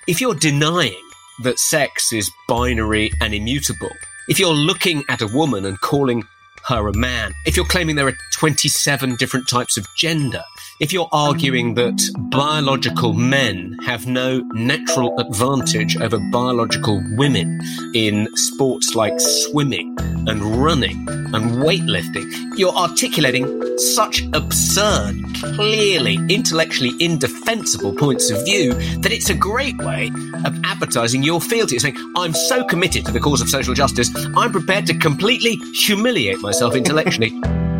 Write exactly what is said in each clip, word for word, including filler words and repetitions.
if you're denying that sex is binary and immutable, if you're looking at a woman and calling her a man, if you're claiming there are twenty-seven different types of gender, if you're arguing that biological men have no natural advantage over biological women in sports like swimming and running and weightlifting, you're articulating such absurd, clearly intellectually indefensible points of view that it's a great way of advertising your fealty. It's saying, I'm so committed to the cause of social justice, I'm prepared to completely humiliate myself intellectually.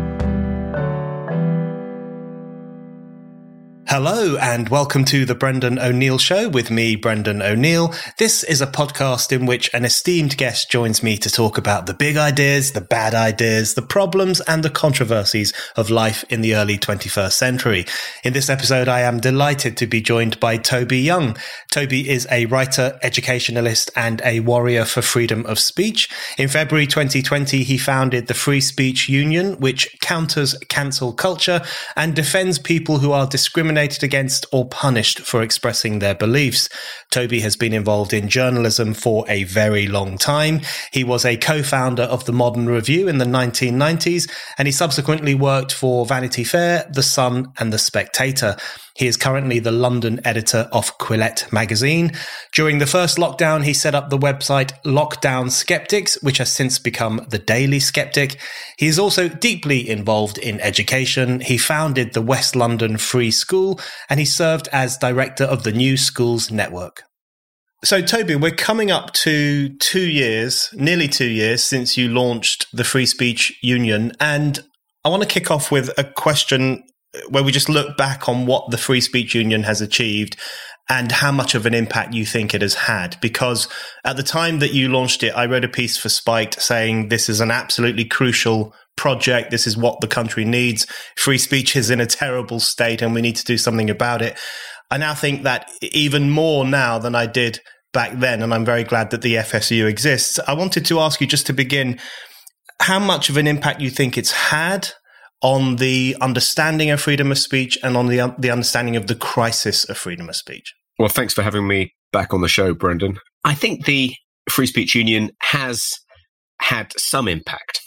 Hello and welcome to the Brendan O'Neill Show with me, Brendan O'Neill. This is a podcast in which an esteemed guest joins me to talk about the big ideas, the bad ideas, the problems and the controversies of life in the early twenty-first century. In this episode, I am delighted to be joined by Toby Young. Toby is a writer, educationalist and a warrior for freedom of speech. In February twenty twenty, he founded the Free Speech Union, which counters cancel culture and defends people who are discriminated against or punished for expressing their beliefs. Toby has been involved in journalism for a very long time. He was a co-founder of the Modern Review in the nineteen nineties, and he subsequently worked for Vanity Fair, The Sun, and The Spectator. He is currently the London editor of Quillette magazine. During the first lockdown, he set up the website Lockdown Skeptics, which has since become The Daily Skeptic. He is also deeply involved in education. He founded the West London Free School, and he served as director of the New Schools Network. So, Toby, we're coming up to two years, nearly two years since you launched the Free Speech Union, and I want to kick off with a question where we just look back on what the Free Speech Union has achieved and how much of an impact you think it has had. Because at the time that you launched it, I wrote a piece for Spiked saying this is an absolutely crucial project. This is what the country needs. Free speech is in a terrible state and we need to do something about it. I now think that even more now than I did back then, and I'm very glad that the F S U exists. I wanted to ask you, just to begin, how much of an impact you think it's had on the understanding of freedom of speech and on the uh, the understanding of the crisis of freedom of speech. Well, thanks for having me back on the show, Brendan. I think the Free Speech Union has had some impact.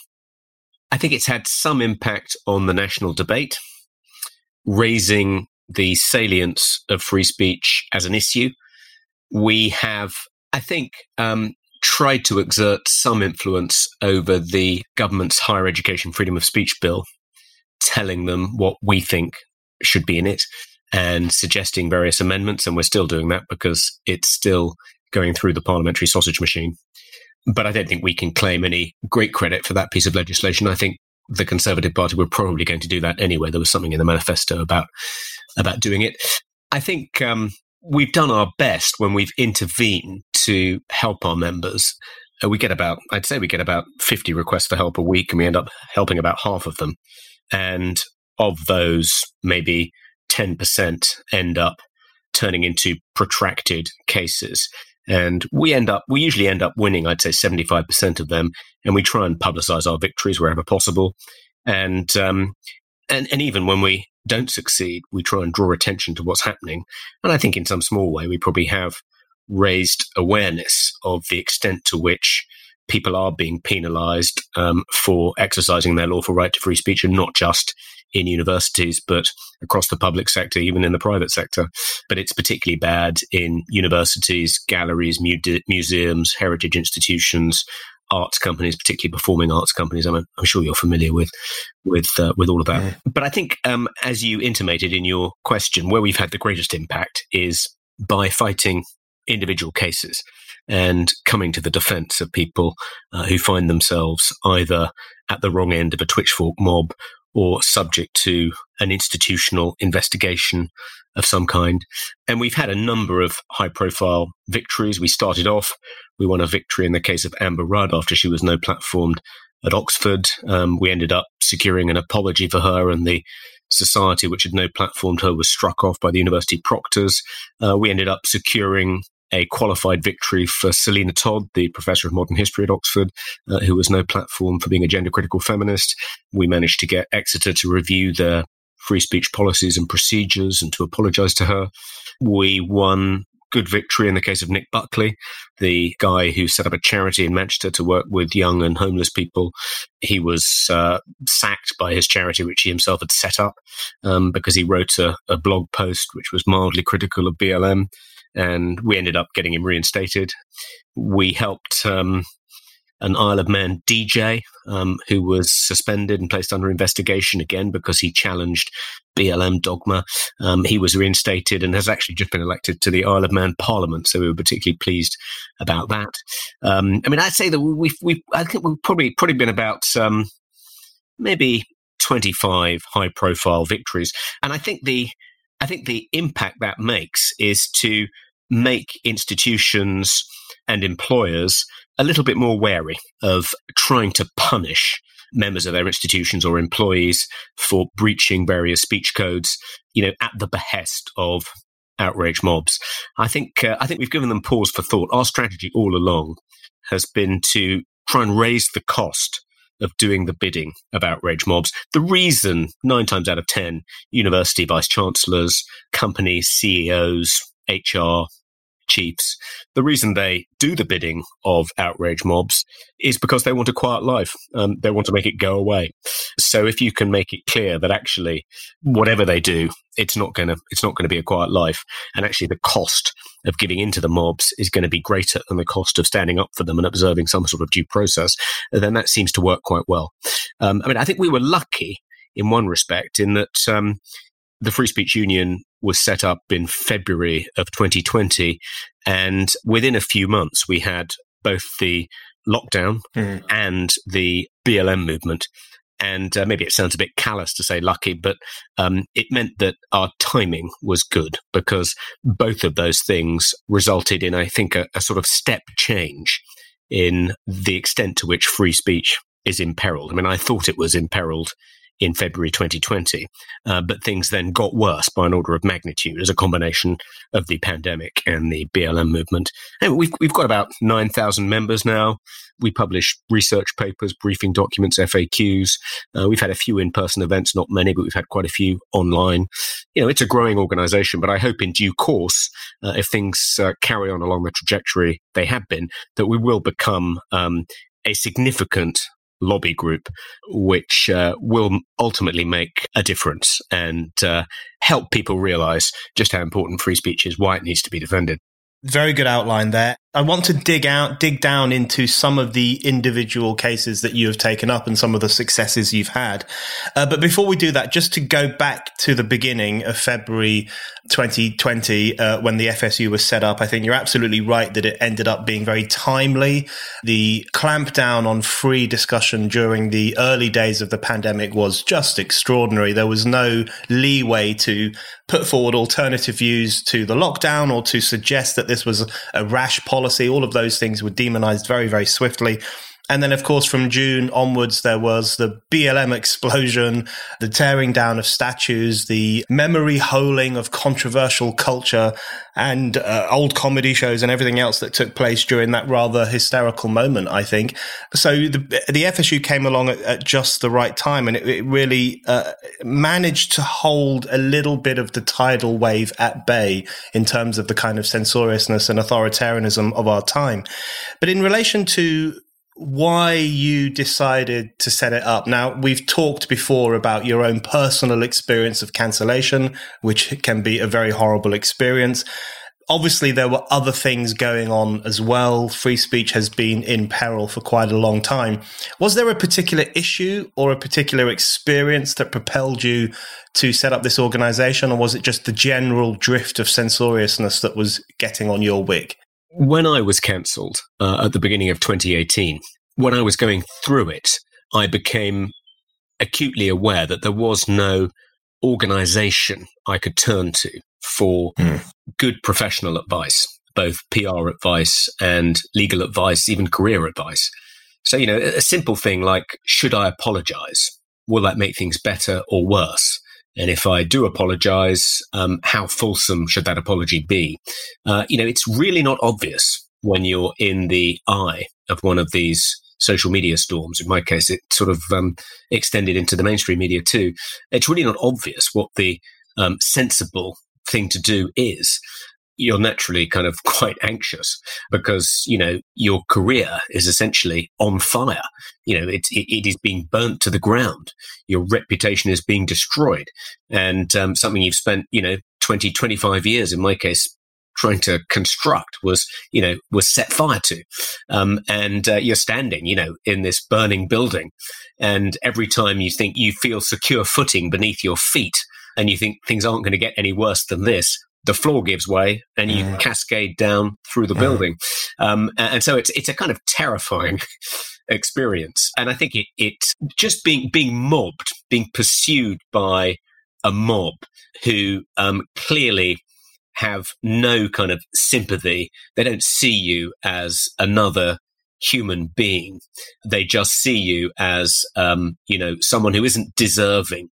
I think it's had some impact on the national debate, raising the salience of free speech as an issue. We have, I think, um, tried to exert some influence over the government's Higher Education Freedom of Speech Bill, telling them what we think should be in it and suggesting various amendments. And we're still doing that because it's still going through the parliamentary sausage machine. But I don't think we can claim any great credit for that piece of legislation. I think the Conservative Party were probably going to do that anyway. There was something in the manifesto about, about doing it. I think um, we've done our best when we've intervened to help our members. Uh, we get about, I'd say we get about fifty requests for help a week, and we end up helping about half of them. And of those, maybe ten percent end up turning into protracted cases. And we end up, we usually end up winning, I'd say seventy-five percent of them. And we try and publicize our victories wherever possible. And, um, and, and even when we don't succeed, we try and draw attention to what's happening. And I think in some small way, we probably have raised awareness of the extent to which people are being penalized um, for exercising their lawful right to free speech, and not just in universities, but across the public sector, even in the private sector. But it's particularly bad in universities, galleries, mu- museums, heritage institutions, arts companies, particularly performing arts companies. I'm, I'm sure you're familiar with with uh, with all of that. Yeah. But I think, um, as you intimated in your question, where we've had the greatest impact is by fighting individual cases and coming to the defense of people uh, who find themselves either at the wrong end of a Twitchfork mob or subject to an institutional investigation of some kind. And we've had a number of high-profile victories. We started off, we won a victory in the case of Amber Rudd after she was no-platformed at Oxford. Um, we ended up securing an apology for her, and the society which had no-platformed her was struck off by the university proctors. Uh, we ended up securing a qualified victory for Selina Todd, the professor of modern history at Oxford, uh, who was no platform for being a gender-critical feminist. We managed to get Exeter to review their free speech policies and procedures and to apologise to her. We won good victory in the case of Nick Buckley, the guy who set up a charity in Manchester to work with young and homeless people. He was uh, sacked by his charity, which he himself had set up, um, because he wrote a, a blog post which was mildly critical of B L M, and we ended up getting him reinstated. We helped um, an Isle of Man D J um, who was suspended and placed under investigation again because he challenged B L M dogma. Um, he was reinstated and has actually just been elected to the Isle of Man Parliament, so we were particularly pleased about that. Um, I mean, I'd say that we've, we've I think we've probably probably been about um, maybe twenty-five high-profile victories, and I think the I think the impact that makes is to make institutions and employers a little bit more wary of trying to punish members of their institutions or employees for breaching various speech codes, you know, at the behest of outrage mobs. I think uh, I think we've given them pause for thought. Our strategy all along has been to try and raise the cost of doing the bidding of outrage mobs. The reason, nine times out of ten, university vice-chancellors, company C E Os, H R chiefs, the reason they do the bidding of outrage mobs is because they want a quiet life. Um, they want to make it go away. So if you can make it clear that actually whatever they do, it's not going to it's not going to be a quiet life, and actually the cost of giving into the mobs is going to be greater than the cost of standing up for them and observing some sort of due process, then that seems to work quite well. Um, I mean, I think we were lucky in one respect in that um, the Free Speech Union was set up in February of twenty twenty, and within a few months we had both the lockdown mm. and the B L M movement. And uh, maybe it sounds a bit callous to say lucky, but um, it meant that our timing was good because both of those things resulted in, I think, a, a sort of step change in the extent to which free speech is imperiled. I mean, I thought it was imperiled in February twenty twenty, uh, but things then got worse by an order of magnitude as a combination of the pandemic and the B L M movement. And we've we've got about nine thousand members now. We publish research papers, briefing documents, F A Qs. Uh, we've had a few in-person events, not many, but we've had quite a few online. You know, it's a growing organization, but I hope in due course, uh, if things uh, carry on along the trajectory they have been, that we will become um, a significant lobby group, which uh, will ultimately make a difference and uh, help people realize just how important free speech is, why it needs to be defended. Very good outline there. I want to dig out, dig down into some of the individual cases that you have taken up and some of the successes you've had. Uh, but before we do that, just to go back to the beginning of February twenty twenty, uh, when the F S U was set up, I think you're absolutely right that it ended up being very timely. The clampdown on free discussion during the early days of the pandemic was just extraordinary. There was no leeway to put forward alternative views to the lockdown or to suggest that this was a rash policy. All of those things were demonized very, very swiftly. And then, of course, from June onwards, there was the B L M explosion, the tearing down of statues, the memory holing of controversial culture and uh, old comedy shows and everything else that took place during that rather hysterical moment, I think. So the, the F S U came along at, at just the right time, and it, it really uh, managed to hold a little bit of the tidal wave at bay in terms of the kind of censoriousness and authoritarianism of our time. But in relation to why you decided to set it up. Now, we've talked before about your own personal experience of cancellation, which can be a very horrible experience. Obviously, there were other things going on as well. Free speech has been in peril for quite a long time. Was there a particular issue or a particular experience that propelled you to set up this organization, or was it just the general drift of censoriousness that was getting on your wick? When I was cancelled uh, at the beginning of twenty eighteen, when I was going through it, I became acutely aware that there was no organisation I could turn to for mm. good professional advice, both P R advice and legal advice, even career advice. So, you know, a simple thing like, should I apologise? Will that make things better or worse? And if I do apologize, um, how fulsome should that apology be? Uh, you know, it's really not obvious when you're in the eye of one of these social media storms. In my case, it sort of um, extended into the mainstream media too. It's really not obvious what the um, sensible thing to do is. you're naturally kind of quite anxious because, you know, your career is essentially on fire. You know, it, it, it is being burnt to the ground. Your reputation is being destroyed. And um, something you've spent, you know, twenty, twenty-five years, in my case, trying to construct was, you know, was set fire to. Um, and uh, you're standing, you know, in this burning building. And every time you think you feel secure footing beneath your feet and you think things aren't going to get any worse than this, the floor gives way and you mm. cascade down through the mm. building. Um, and so it's it's a kind of terrifying experience. And I think it, it just being being mobbed, being pursued by a mob who um, clearly have no kind of sympathy. They don't see you as another human being. They just see you as, um, you know, someone who isn't deserving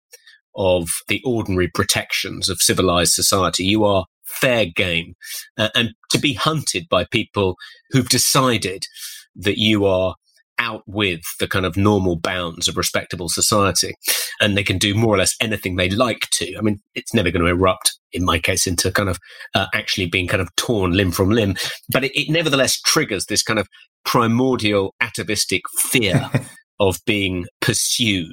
of the ordinary protections of civilized society. You are fair game. Uh, and to be hunted by people who've decided that you are out with the kind of normal bounds of respectable society, and they can do more or less anything they like to. I mean, it's never going to erupt, in my case, into kind of uh, actually being kind of torn limb from limb, but it, it nevertheless triggers this kind of primordial atavistic fear of being pursued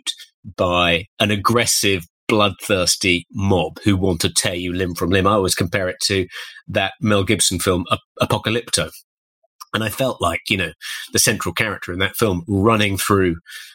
by an aggressive, bloodthirsty mob who want to tear you limb from limb. I always compare it to that Mel Gibson film, Apocalypto. And I felt like, you know, the central character in that film running through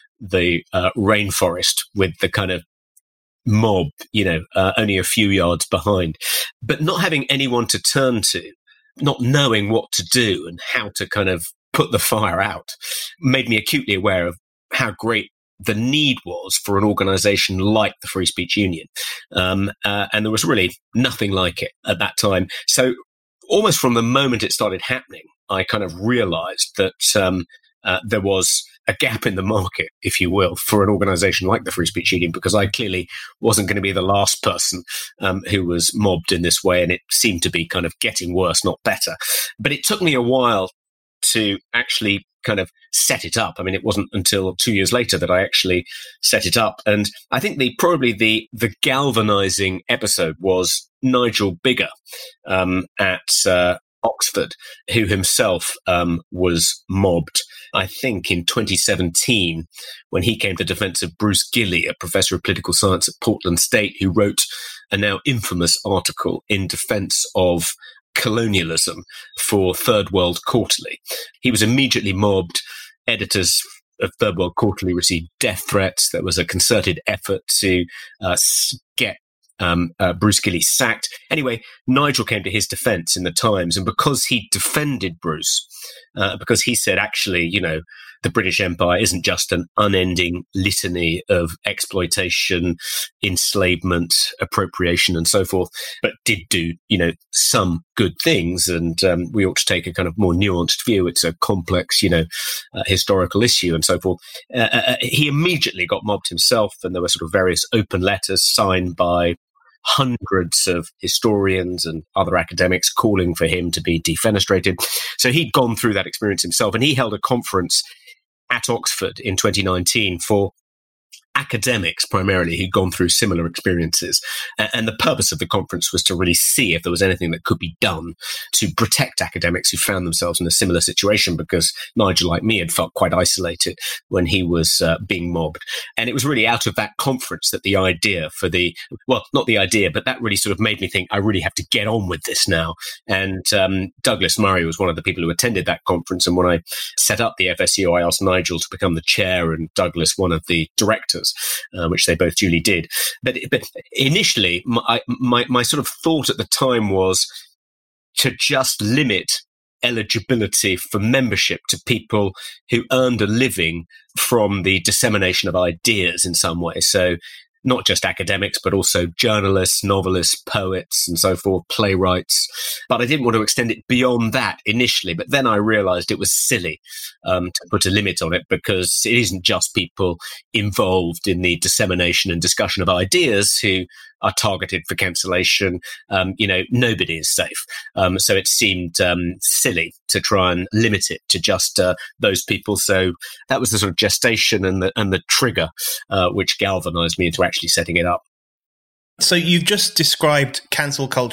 the uh, rainforest with the kind of mob, you know, uh, only a few yards behind, but not having anyone to turn to, not knowing what to do and how to kind of put the fire out, made me acutely aware of how great the need was for an organization like the Free Speech Union. Um, uh, and there was really nothing like it at that time. So almost from the moment it started happening, I kind of realized that um, uh, there was a gap in the market, if you will, for an organization like the Free Speech Union, because I clearly wasn't going to be the last person um, who was mobbed in this way. And it seemed to be kind of getting worse, not better. But it took me a while to actually kind of set it up. I mean, it wasn't until two years later that I actually set it up. And I think the probably the the galvanizing episode was Nigel Biggar um, at uh, Oxford, who himself um, was mobbed, I think, in twenty seventeen, when he came to the defense of Bruce Gilley, a professor of political science at Portland State, who wrote a now infamous article in defense of colonialism for Third World Quarterly. He was immediately mobbed. Editors of Third World Quarterly received death threats. There was a concerted effort to uh, get um, uh, Bruce Gilley sacked. Anyway, Nigel came to his defense in the Times, and because he defended Bruce, uh, because he said, actually, you know, the British Empire isn't just an unending litany of exploitation, enslavement, appropriation, and so forth, but did do, you know, some good things. And um, we ought to take a kind of more nuanced view. It's a complex, you know, uh, historical issue and so forth. Uh, uh, he immediately got mobbed himself, and there were sort of various open letters signed by hundreds of historians and other academics calling for him to be defenestrated. So he'd gone through that experience himself, and he held a conference at Oxford in twenty nineteen for academics primarily who'd gone through similar experiences. And the purpose of the conference was to really see if there was anything that could be done to protect academics who found themselves in a similar situation, because Nigel, like me, had felt quite isolated when he was uh, being mobbed. And it was really out of that conference that the idea for the, well, not the idea, but that really sort of made me think, I really have to get on with this now. And um, Douglas Murray was one of the people who attended that conference. And when I set up the F S U, I asked Nigel to become the chair and Douglas one of the directors. Uh, which they both duly did. But, but initially, my, my, my sort of thought at the time was to just limit eligibility for membership to people who earned a living from the dissemination of ideas in some way. So not just academics, but also journalists, novelists, poets, and so forth, playwrights. But I didn't want to extend it beyond that initially. But then I realized it was silly um, to put a limit on it, because it isn't just people involved in the dissemination and discussion of ideas who are targeted for cancellation. Um, you know, nobody is safe. Um, so it seemed um, silly to try and limit it to just uh, those people. So that was the sort of gestation and the and the trigger uh, which galvanized me into actually setting it up. So you've just described cancel culture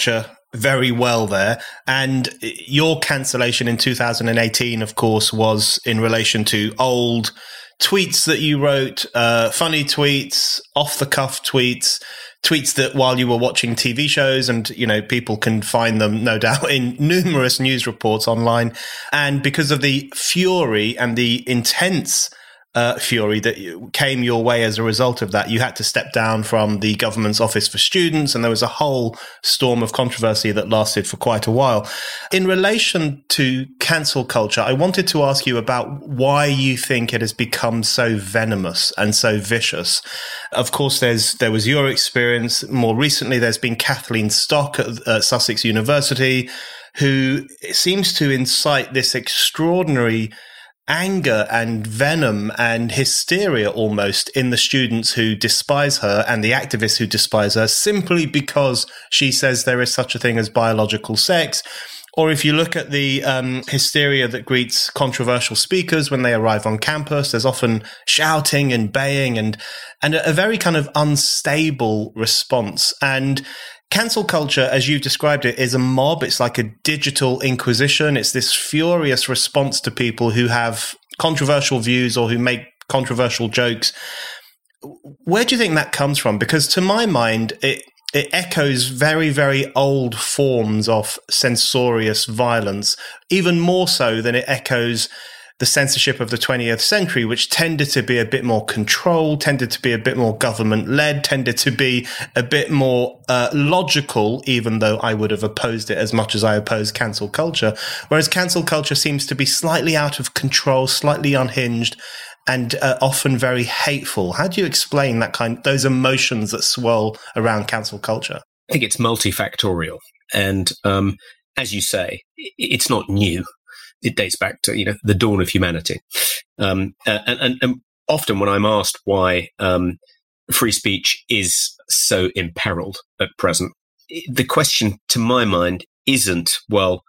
very well there. And your cancellation in two thousand eighteen, of course, was in relation to old tweets that you wrote, uh, funny tweets, off-the-cuff tweets, tweets that while you were watching T V shows, and, you know, people can find them, no doubt, in numerous news reports online. And because of the fury and the intense Uh, fury that came your way as a result of that, you had to step down from the government's Office for Students, and there was a whole storm of controversy that lasted for quite a while. In relation to cancel culture, I wanted to ask you about why you think it has become so venomous and so vicious. Of course, there's there was your experience. More recently, there's been Kathleen Stock at uh, Sussex University, who seems to incite this extraordinary anger and venom and hysteria almost in the students who despise her and the activists who despise her simply because she says there is such a thing as biological sex. Or if you look at the um, hysteria that greets controversial speakers when they arrive on campus, there's often shouting and baying and and a, a very kind of unstable response. And cancel culture, as you've described it, is a mob. It's like a digital inquisition. It's this furious response to people who have controversial views or who make controversial jokes. Where do you think that comes from? Because to my mind, it it echoes very, very old forms of censorious violence, even more so than it echoes the censorship of the twentieth century, which tended to be a bit more controlled, tended to be a bit more government-led, tended to be a bit more uh, logical, even though I would have opposed it as much as I oppose cancel culture. Whereas cancel culture seems to be slightly out of control, slightly unhinged, and uh, often very hateful. How do you explain that kind, those emotions that swirl around cancel culture? I think it's multifactorial. And um, as you say, it's not new. It dates back to, you know, the dawn of humanity. Um, and, and, and often when I'm asked why um, free speech is so imperiled at present, the question to my mind isn't, well,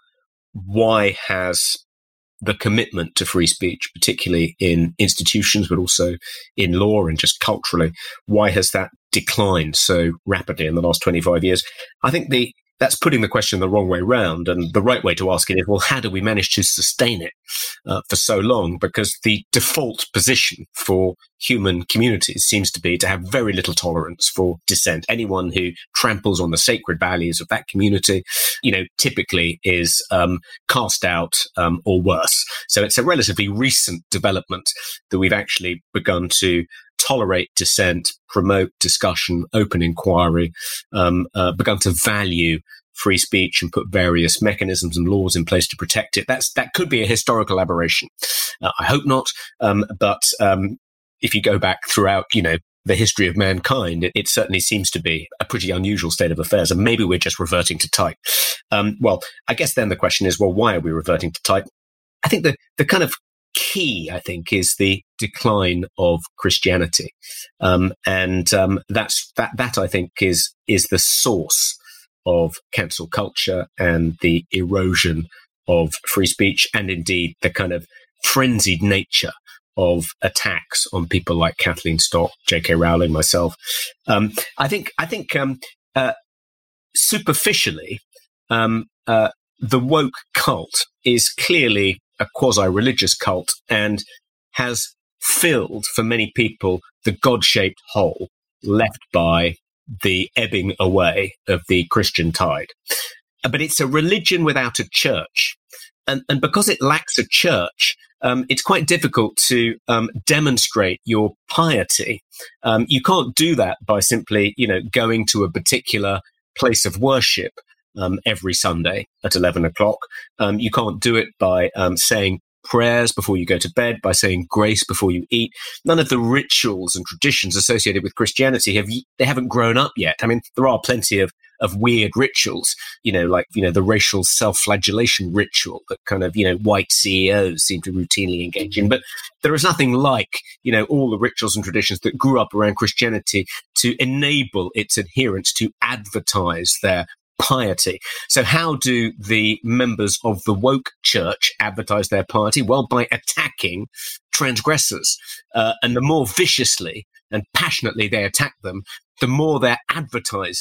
why has the commitment to free speech, particularly in institutions, but also in law and just culturally, why has that declined so rapidly in the last twenty-five years? I think the That's putting the question the wrong way round. And the right way to ask it is, well, how do we manage to sustain it uh, for so long? Because the default position for human communities seems to be to have very little tolerance for dissent. Anyone who tramples on the sacred values of that community, you know, typically is um, cast out um, or worse. So it's a relatively recent development that we've actually begun to tolerate dissent, promote discussion, open inquiry, um, uh, begun to value free speech and put various mechanisms and laws in place to protect it. That's that could be a historical aberration. Uh, I hope not, um, but um, if you go back throughout, you know, the history of mankind, it, it certainly seems to be a pretty unusual state of affairs, and maybe we're just reverting to type. Um, well, I guess then the question is, well, why are we reverting to type? I think the the kind of key, I think, is the decline of Christianity, um, and um, that's that. That I think is is the source of cancel culture and the erosion of free speech, and indeed the kind of frenzied nature of attacks on people like Kathleen Stock, J K Rowling, myself. Um, I think. I think um, uh, superficially, um, uh, the woke cult is clearly a quasi-religious cult and has filled for many people the God-shaped hole left by the ebbing away of the Christian tide. But it's a religion without a church. And, and because it lacks a church, um, it's quite difficult to um, demonstrate your piety. Um, you can't do that by simply, you know, going to a particular place of worship Um, every Sunday at eleven o'clock. Um, you can't do it by um, saying prayers before you go to bed, by saying grace before you eat. None of the rituals and traditions associated with Christianity have they haven't grown up yet. I mean, there are plenty of of weird rituals, you know, like, you know, the racial self-flagellation ritual that kind of, you know, white C E Os seem to routinely engage in. But there is nothing like, you know, all the rituals and traditions that grew up around Christianity to enable its adherents to advertise their piety. So how do the members of the woke church advertise their piety? Well, by attacking transgressors. Uh, and the more viciously and passionately they attack them, the more they're advertising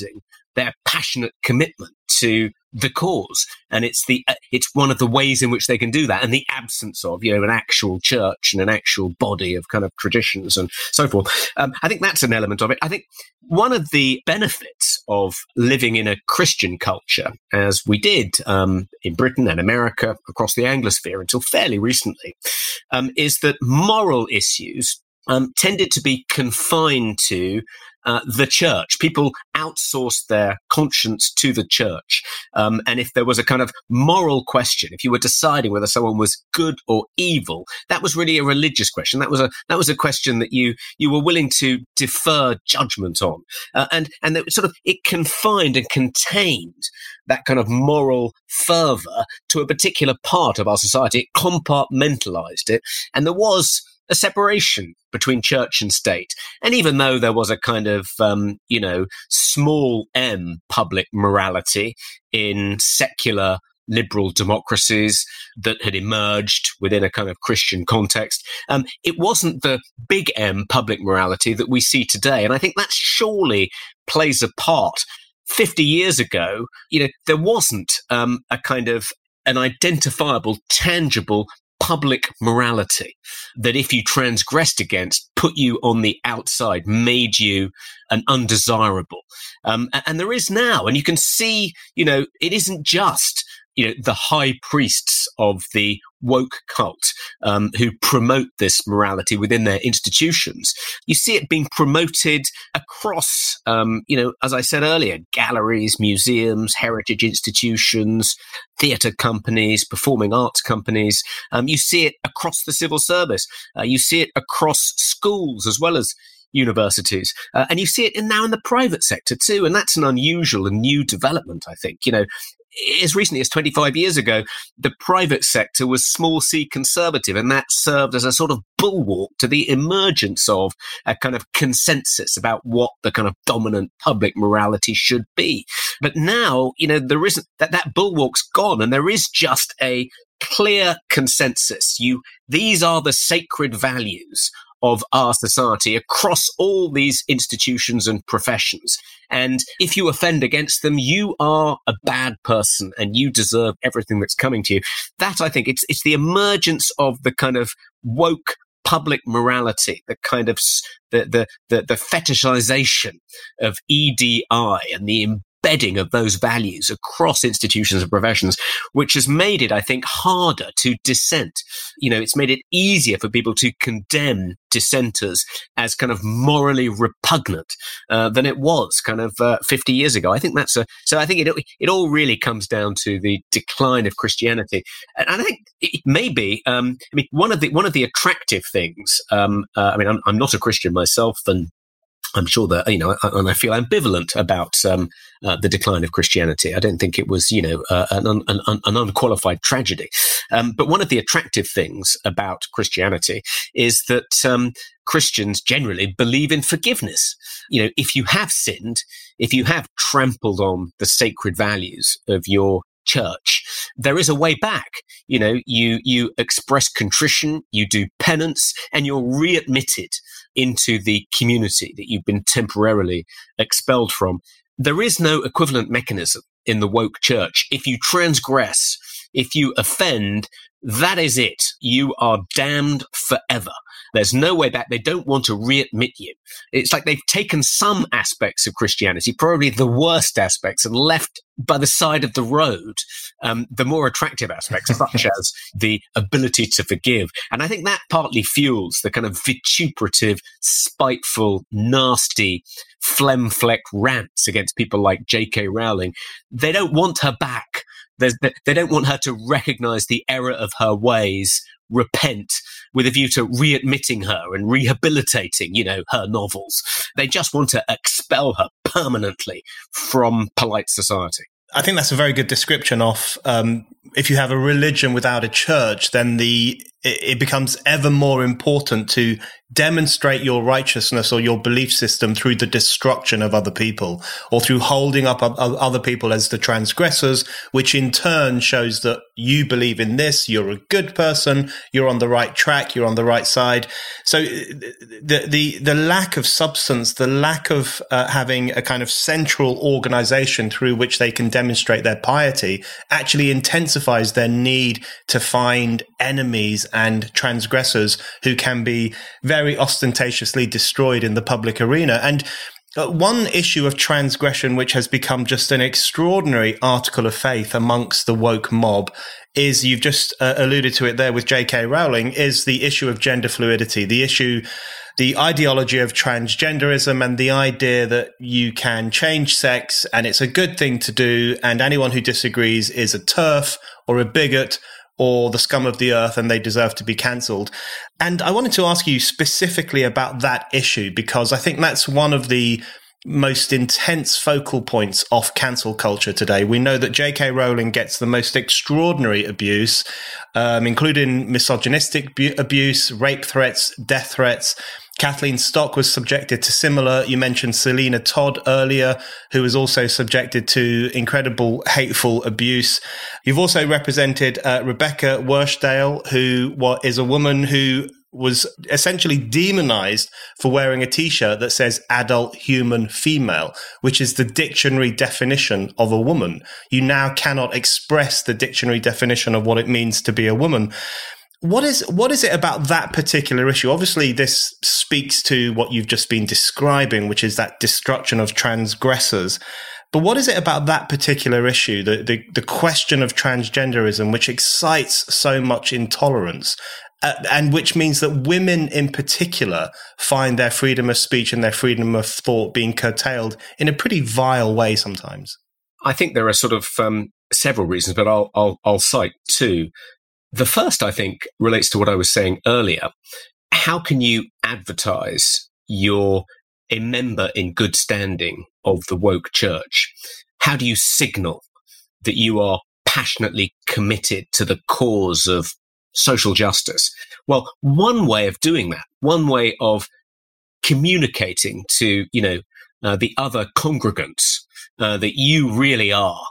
their passionate commitment to the cause. And it's the uh, it's one of the ways in which they can do that, and the absence of, you know, an actual church and an actual body of kind of traditions and so forth. Um, I think that's an element of it. I think one of the benefits of living in a Christian culture, as we did um, in Britain and America, across the Anglosphere until fairly recently, um, is that moral issues um, tended to be confined to Uh, the church. People outsourced their conscience to the church. Um, and if there was a kind of moral question, if you were deciding whether someone was good or evil, that was really a religious question. That was a that was a question that you you were willing to defer judgment on. Uh, and and that sort of it confined and contained that kind of moral fervor to a particular part of our society. It compartmentalized it. And there was a separation between church and state. And even though there was a kind of, um, you know, small m public morality in secular liberal democracies that had emerged within a kind of Christian context, um, it wasn't the big M public morality that we see today. And I think that surely plays a part. fifty years ago, you know, there wasn't um, a kind of an identifiable, tangible public morality that if you transgressed against, put you on the outside, made you an undesirable. Um, and there is now, and you can see, you know, it isn't just, you know, the high priests of the woke cult um, who promote this morality within their institutions. You see it being promoted across, um, you know, as I said earlier, galleries, museums, heritage institutions, theatre companies, performing arts companies. Um, you see it across the civil service. Uh, you see it across schools as well as universities. Uh, and you see it in, now in the private sector too. And that's an unusual and new development, I think. You know, as recently as twenty-five years ago, the private sector was small c conservative, and that served as a sort of bulwark to the emergence of a kind of consensus about what the kind of dominant public morality should be. But now, you know, there isn't that, that bulwark's gone, and there is just a clear consensus. You, these are the sacred values of our society across all these institutions and professions. And if you offend against them, you are a bad person and you deserve everything that's coming to you. That, I think, it's it's the emergence of the kind of woke public morality, the kind of the the the, the fetishization of E D I and the embedding of those values across institutions and professions, which has made it, I think, harder to dissent. You know, it's made it easier for people to condemn dissenters as kind of morally repugnant uh, than it was kind of uh, fifty years ago. I think that's a, so I think it it all really comes down to the decline of Christianity. And I think it may be, um, I mean, one of the, one of the attractive things, um, uh, I mean, I'm, I'm not a Christian myself, and I'm sure that, you know, and I feel ambivalent about um, uh, the decline of Christianity. I don't think it was, you know, uh, an, un, an, an unqualified tragedy. Um, but one of the attractive things about Christianity is that um, Christians generally believe in forgiveness. You know, if you have sinned, if you have trampled on the sacred values of your church, there is a way back. You know, you you express contrition, you do penance, and you're readmitted into the community that you've been temporarily expelled from. There is no equivalent mechanism in the woke church. If you transgress, if you offend, that is it. You are damned forever. There's no way back. They don't want to readmit you. It's like they've taken some aspects of Christianity, probably the worst aspects, and left by the side of the road um, the more attractive aspects, such as the ability to forgive. And I think that partly fuels the kind of vituperative, spiteful, nasty, phlegm-flecked rants against people like J K Rowling. They don't want her back. There's, they don't want her to recognize the error of her ways, repent, with a view to readmitting her and rehabilitating, you know, her novels. They just want to expel her permanently from polite society. I think that's a very good description of um, if you have a religion without a church, then the it becomes ever more important to demonstrate your righteousness or your belief system through the destruction of other people, or through holding up other people as the transgressors, which in turn shows that you believe in this, you're a good person, you're on the right track, you're on the right side. So the the the lack of substance, the lack of uh, having a kind of central organization through which they can demonstrate their piety actually intensifies their need to find enemies and transgressors who can be very ostentatiously destroyed in the public arena. And one issue of transgression, which has become just an extraordinary article of faith amongst the woke mob, is, you've just uh, alluded to it there with J K Rowling, is the issue of gender fluidity, the issue, the ideology of transgenderism, and the idea that you can change sex and it's a good thing to do, and anyone who disagrees is a TERF or a bigot or the scum of the earth, and they deserve to be cancelled. And I wanted to ask you specifically about that issue, because I think that's one of the most intense focal points of cancel culture today. We know that J K Rowling gets the most extraordinary abuse, um, including misogynistic bu- abuse, rape threats, death threats. Kathleen Stock was subjected to similar. You mentioned Selena Todd earlier, who was also subjected to incredible hateful abuse. You've also represented uh, Rebecca Worshdale, who what, is a woman who was essentially demonized for wearing a T-shirt that says adult human female, which is the dictionary definition of a woman. You now cannot express the dictionary definition of what it means to be a woman. What is what is it about that particular issue? Obviously, this speaks to what you've just been describing, which is that destruction of transgressors. But what is it about that particular issue, the the, the question of transgenderism, which excites so much intolerance, uh, and which means that women in particular find their freedom of speech and their freedom of thought being curtailed in a pretty vile way sometimes? I think there are sort of um, several reasons, but I'll, I'll I'll cite two. The first, I think, relates to what I was saying earlier. How can you advertise you're a member in good standing of the woke church? How do you signal that you are passionately committed to the cause of social justice? Well, one way of doing that, one way of communicating to, you know, uh, the other congregants uh, that you really are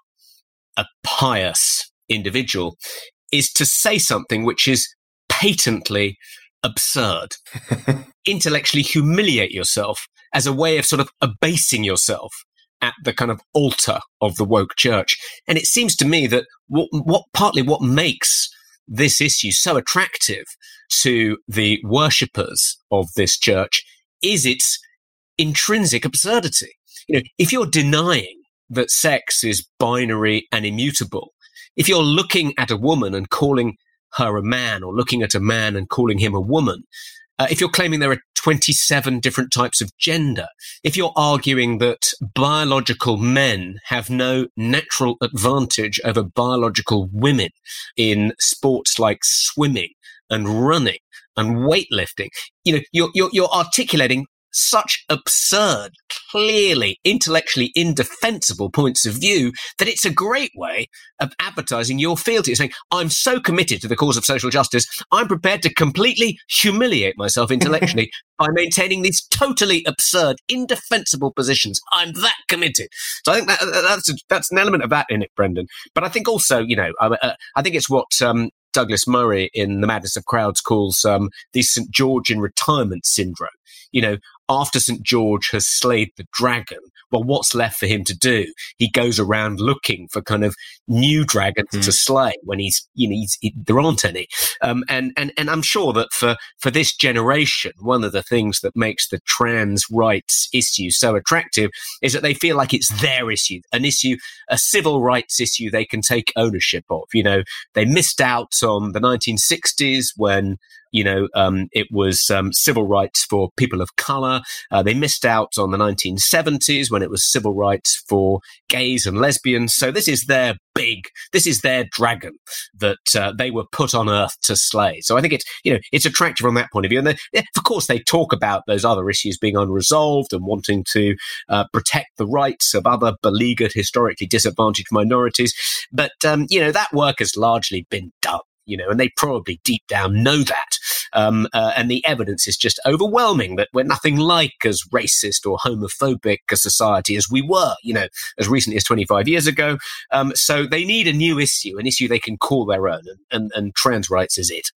a pious individual, is to say something which is patently absurd, intellectually humiliate yourself as a way of sort of abasing yourself at the kind of altar of the woke church. And it seems to me that what, what partly what makes this issue so attractive to the worshippers of this church is its intrinsic absurdity. You know, if you're denying that sex is binary and immutable, if you're looking at a woman and calling her a man, or looking at a man and calling him a woman, uh, if you're claiming there are twenty-seven different types of gender, if you're arguing that biological men have no natural advantage over biological women in sports like swimming and running and weightlifting, you know, you're, you're, you're articulating such absurd, clearly intellectually indefensible points of view that it's a great way of advertising your fealty, saying, I'm so committed to the cause of social justice, I'm prepared to completely humiliate myself intellectually by maintaining these totally absurd, indefensible positions. I'm that committed. So I think that, that's, a, that's an element of that in it, Brendan. But I think also, you know, I, I think it's what um, Douglas Murray in The Madness of Crowds calls um, the Saint George in retirement syndrome. You know, after Saint George has slayed the dragon, well, what's left for him to do? He goes around looking for kind of new dragons mm. to slay when he's, you know, he's, he, there aren't any. Um, and, and, and I'm sure that for, for this generation, one of the things that makes the trans rights issue so attractive is that they feel like it's their issue, an issue, a civil rights issue they can take ownership of. You know, they missed out on the nineteen sixties when, you know, um, it was um, civil rights for people of color. drama. Uh, they missed out on the nineteen seventies when it was civil rights for gays and lesbians. So this is their big, this is their dragon that uh, they were put on earth to slay. So I think it's, you know, it's attractive from that point of view. And they, of course, they talk about those other issues being unresolved and wanting to uh, protect the rights of other beleaguered, historically disadvantaged minorities. But, um, you know, that work has largely been done. You know, and they probably deep down know that. Um, uh, and the evidence is just overwhelming that we're nothing like as racist or homophobic a society as we were, you know, as recently as twenty-five years ago. Um, so they need a new issue, an issue they can call their own, and, and, and trans rights is it.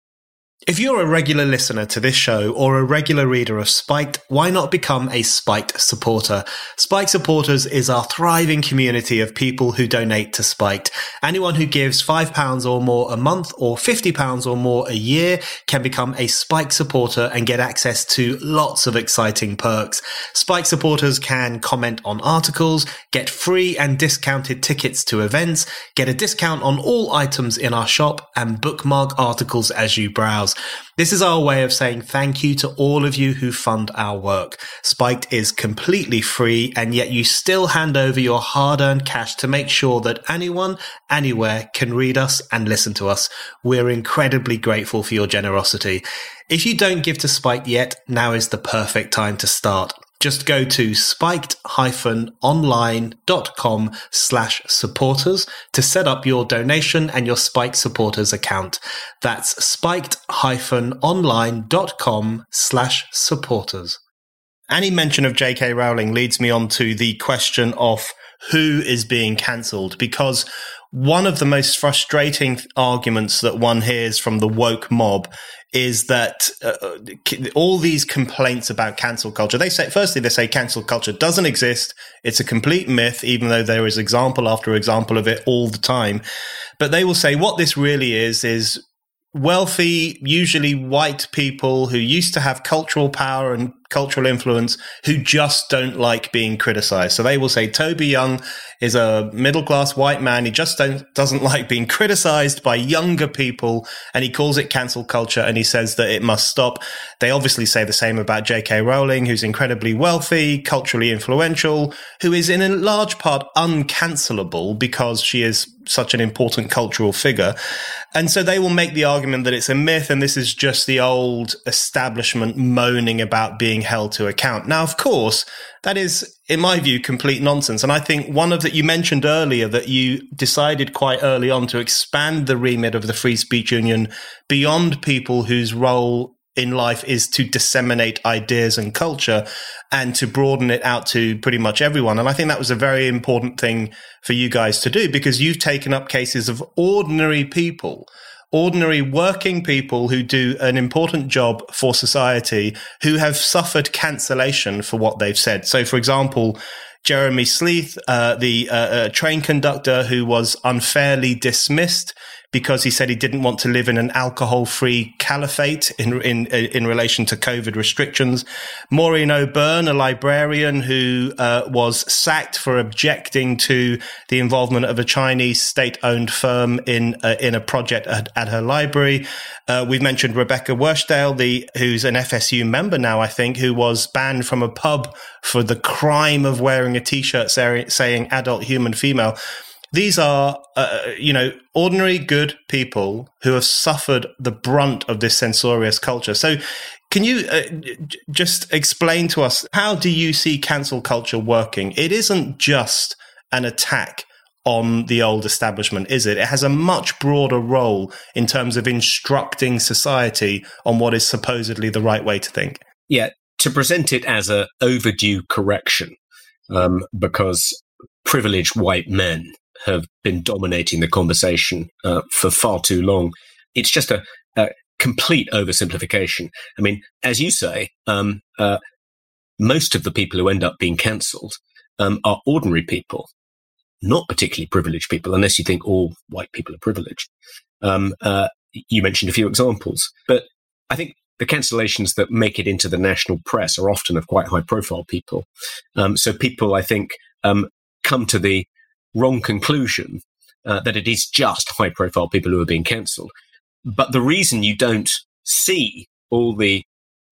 If you're a regular listener to this show or a regular reader of Spiked, why not become a Spiked supporter? Spiked supporters is our thriving community of people who donate to Spiked. Anyone who gives five pounds or more a month or fifty pounds or more a year can become a Spiked supporter and get access to lots of exciting perks. Spiked supporters can comment on articles, get free and discounted tickets to events, get a discount on all items in our shop, and bookmark articles as you browse. This is our way of saying thank you to all of you who fund our work. Spiked is completely free, and yet you still hand over your hard-earned cash to make sure that anyone, anywhere can read us and listen to us. We're incredibly grateful for your generosity. If you don't give to Spiked yet, now is the perfect time to start. Just go to spiked dash online dot com slash supporters to set up your donation and your Spiked supporters account. That's spiked dash online dot com slash supporters. Any mention of J K Rowling leads me on to the question of who is being cancelled, because one of the most frustrating arguments that one hears from the woke mob is that uh, all these complaints about cancel culture, they say, firstly, they say cancel culture doesn't exist. It's a complete myth, even though there is example after example of it all the time. But they will say what this really is, is wealthy, usually white people who used to have cultural power and cultural influence who just don't like being criticized. So they will say Toby Young is a middle-class white man. He just don't, doesn't like being criticized by younger people, and he calls it cancel culture, and he says that it must stop. They obviously say the same about J K Rowling, who's incredibly wealthy, culturally influential, who is in a large part uncancelable because she is such an important cultural figure. And so they will make the argument that it's a myth and this is just the old establishment moaning about being held to account. Now, of course, that is, in my view, complete nonsense. And I think one of that you mentioned earlier that you decided quite early on to expand the remit of the Free Speech Union beyond people whose role in life is to disseminate ideas and culture and to broaden it out to pretty much everyone. And I think that was a very important thing for you guys to do, because you've taken up cases of ordinary people, ordinary working people who do an important job for society, who have suffered cancellation for what they've said. So, for example, Jeremy Sleeth, uh, the uh, uh, train conductor who was unfairly dismissed because he said he didn't want to live in an alcohol-free caliphate in in in relation to COVID restrictions. Maureen O'Byrne, a librarian who uh, was sacked for objecting to the involvement of a Chinese state-owned firm in uh, in a project at, at her library. Uh, we've mentioned Rebecca Wershdale, the who's an F S U member now, I think, who was banned from a pub for the crime of wearing a T-shirt say, saying "adult human female." These are, uh, you know, ordinary good people who have suffered the brunt of this censorious culture. So can you uh, j- just explain to us, how do you see cancel culture working? It isn't just an attack on the old establishment, is it? It has a much broader role in terms of instructing society on what is supposedly the right way to think. Yeah, to present it as a overdue correction, um, because privileged white men have been dominating the conversation uh, for far too long. It's just a, a complete oversimplification. I mean, as you say, um, uh, most of the people who end up being cancelled um, are ordinary people, not particularly privileged people, unless you think all white people are privileged. Um, uh, you mentioned a few examples, but I think the cancellations that make it into the national press are often of quite high-profile people. Um, so people, I think, um, come to the wrong conclusion uh, that it is just high-profile people who are being cancelled. But the reason you don't see all the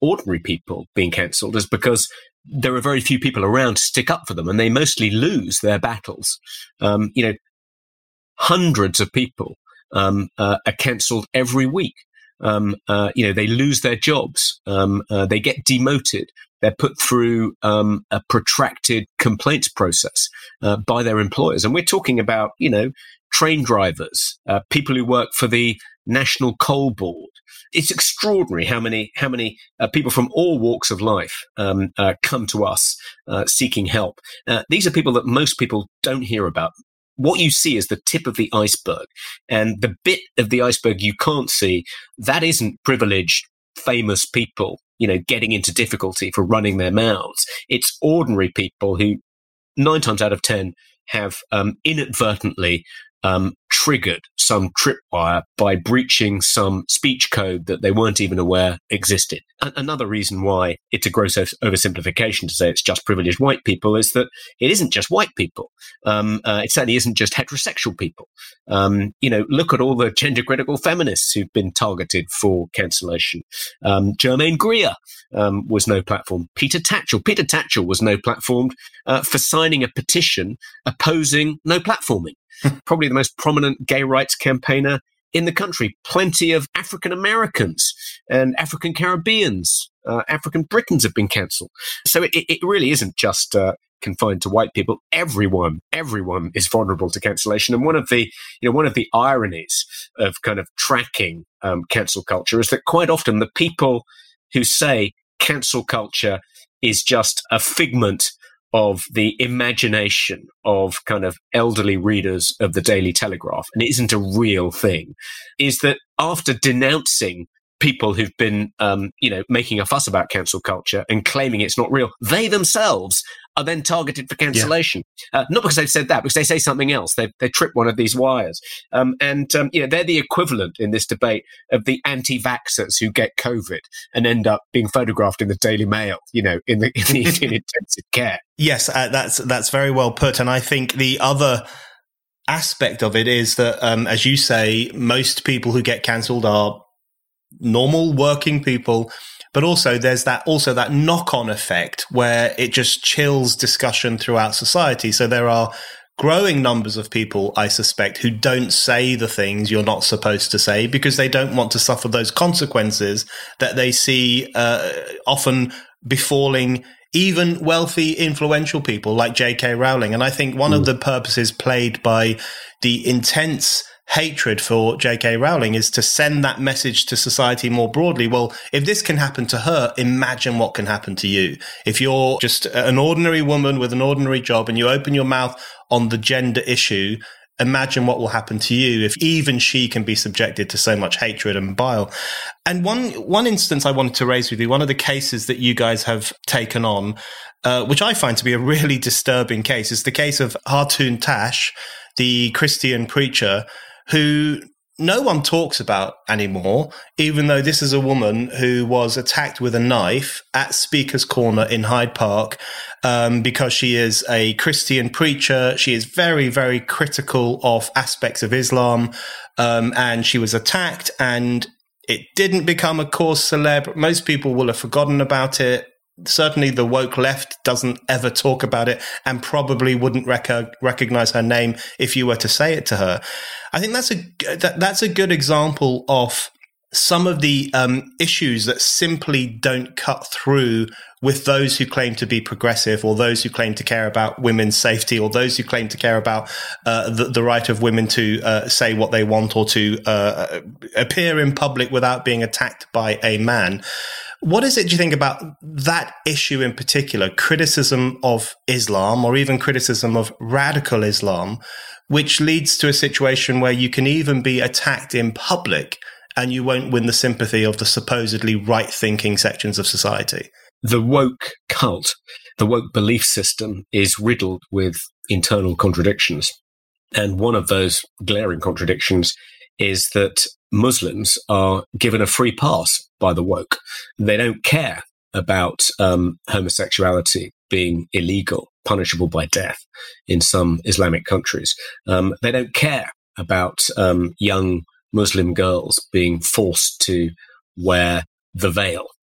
ordinary people being cancelled is because there are very few people around to stick up for them, and they mostly lose their battles. Um, you know, hundreds of people um, uh, are cancelled every week. Um, uh, you know, they lose their jobs. Um, uh, they get demoted. They're put through um, a protracted complaints process uh, by their employers. And we're talking about, you know, train drivers, uh, people who work for the National Coal Board. It's extraordinary how many how many uh, people from all walks of life um, uh, come to us uh, seeking help. Uh, these are people that most people don't hear about. What you see is the tip of the iceberg, and the bit of the iceberg you can't see, that isn't privileged, famous people, you know, getting into difficulty for running their mouths. It's ordinary people who, nine times out of ten, have um, inadvertently um, triggered some tripwire by breaching some speech code that they weren't even aware existed. A- another reason why it's a gross o- oversimplification to say it's just privileged white people is that it isn't just white people. Um, uh, it certainly isn't just heterosexual people. Um, you know, look at all the gender-critical feminists who've been targeted for cancellation. Um, Germaine Greer um, was no platform. Peter Tatchell. Peter Tatchell was no platformed uh, for signing a petition opposing no platforming. Probably the most prominent gay rights campaigner in the country. Plenty of African Americans and African Caribbeans, uh, African Britons have been cancelled. So it, it really isn't just uh, confined to white people. Everyone, everyone is vulnerable to cancellation. And one of the, you know, one of the ironies of kind of tracking um, cancel culture is that quite often the people who say cancel culture is just a figment of the imagination of kind of elderly readers of the Daily Telegraph, and it isn't a real thing, is that after denouncing people who've been, um, you know, making a fuss about cancel culture and claiming it's not real, they themselves are then targeted for cancellation. Yeah. Uh, not because they've said that, because they say something else. They they trip one of these wires. Um, and, um, you know, they're the equivalent in this debate of the anti-vaxxers who get COVID and end up being photographed in the Daily Mail, you know, in the in, the, in intensive care. Yes, uh, that's that's very well put. And I think the other aspect of it is that, um, as you say, most people who get cancelled are normal working people. But also there's that also that knock-on effect where it just chills discussion throughout society. So there are growing numbers of people, I suspect, who don't say the things you're not supposed to say because they don't want to suffer those consequences that they see uh, often befalling even wealthy, influential people like J K Rowling. And I think one mm. of the purposes played by the intense hatred for J K Rowling is to send that message to society more broadly. Well, if this can happen to her, imagine what can happen to you. If you're just an ordinary woman with an ordinary job and you open your mouth on the gender issue, imagine what will happen to you if even she can be subjected to so much hatred and bile. And one one instance I wanted to raise with you, one of the cases that you guys have taken on, uh, which I find to be a really disturbing case, is the case of Khatun Tash, the Christian preacher, who no one talks about anymore, even though this is a woman who was attacked with a knife at Speaker's Corner in Hyde Park um, because she is a Christian preacher. She is very, very critical of aspects of Islam, um, and she was attacked, and it didn't become a cause célèbre. Most people will have forgotten about it. Certainly the woke left doesn't ever talk about it and probably wouldn't rec- recognize her name if you were to say it to her. I think that's a that, that's a good example of some of the um, issues that simply don't cut through with those who claim to be progressive, or those who claim to care about women's safety, or those who claim to care about uh, the, the right of women to uh, say what they want, or to uh, appear in public without being attacked by a man. What is it, do you think, about that issue in particular, criticism of Islam or even criticism of radical Islam, which leads to a situation where you can even be attacked in public and you won't win the sympathy of the supposedly right-thinking sections of society? The woke cult, the woke belief system, is riddled with internal contradictions. And one of those glaring contradictions is that Muslims are given a free pass by the woke. They don't care about um, homosexuality being illegal, punishable by death in some Islamic countries. Um, they don't care about um, young Muslim girls being forced to wear the veil.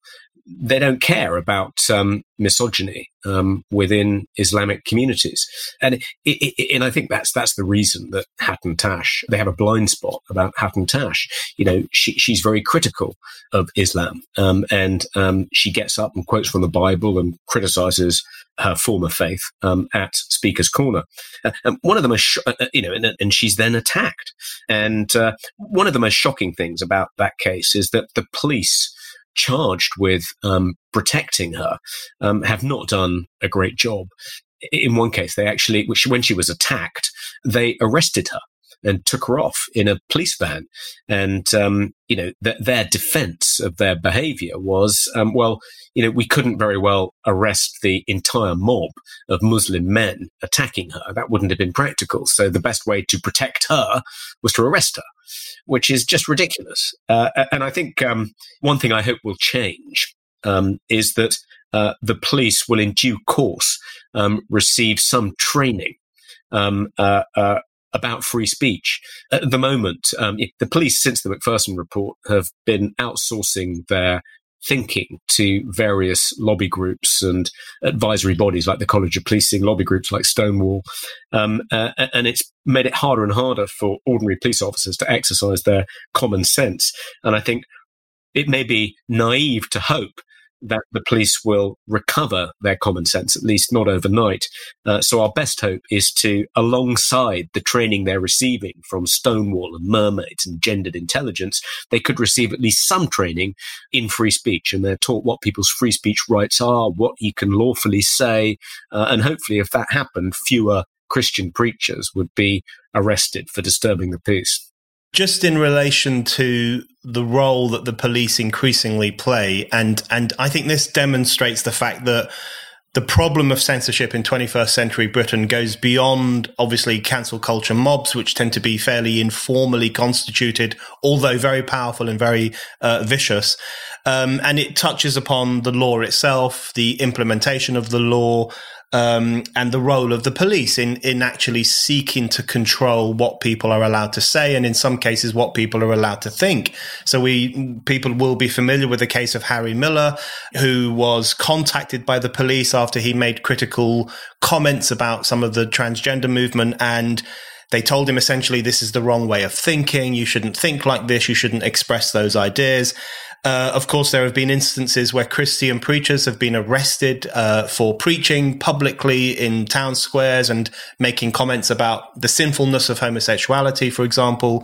they don't care about um, misogyny um, within Islamic communities, and it, it, it, and I think that's that's the reason that Hatton Tash, they have a blind spot about Hatton Tash. You know, she, she's very critical of Islam, um, and um, she gets up and quotes from the Bible and criticizes her former faith um, at Speaker's Corner. Uh, and one of the most, sh- uh, you know, and, and she's then attacked. And uh, one of the most shocking things about that case is that the police charged with um, protecting her um, have not done a great job. In one case, they actually, which, when she was attacked, they arrested her and took her off in a police van. And, um, you know, th- their defense of their behavior was, um, well, you know, we couldn't very well arrest the entire mob of Muslim men attacking her. That wouldn't have been practical. So the best way to protect her was to arrest her, which is just ridiculous. Uh, and I think um, one thing I hope will change um, is that uh, the police will in due course um, receive some training um, uh, uh, about free speech. At the moment, um, the police, since the Macpherson report, have been outsourcing their thinking to various lobby groups and advisory bodies like the College of Policing, lobby groups like Stonewall. Um, uh, and it's made it harder and harder for ordinary police officers to exercise their common sense. And I think it may be naive to hope that the police will recover their common sense, at least not overnight. Uh, so our best hope is to, alongside the training they're receiving from Stonewall and Mermaids and gendered intelligence, they could receive at least some training in free speech. And they're taught what people's free speech rights are, what you can lawfully say. Uh, and hopefully, if that happened, fewer Christian preachers would be arrested for disturbing the peace. Just in relation to the role that the police increasingly play, and and I think this demonstrates the fact that the problem of censorship in twenty-first century Britain goes beyond, obviously, cancel culture mobs, which tend to be fairly informally constituted, although very powerful and very uh, vicious. Um, and it touches upon the law itself, the implementation of the law, Um, and the role of the police in, in actually seeking to control what people are allowed to say, and in some cases, what people are allowed to think. So we people will be familiar with the case of Harry Miller, who was contacted by the police after he made critical comments about some of the transgender movement, and they told him essentially, this is the wrong way of thinking. You shouldn't think like this. You shouldn't express those ideas. Uh, of course, there have been instances where Christian preachers have been arrested uh, for preaching publicly in town squares and making comments about the sinfulness of homosexuality, for example.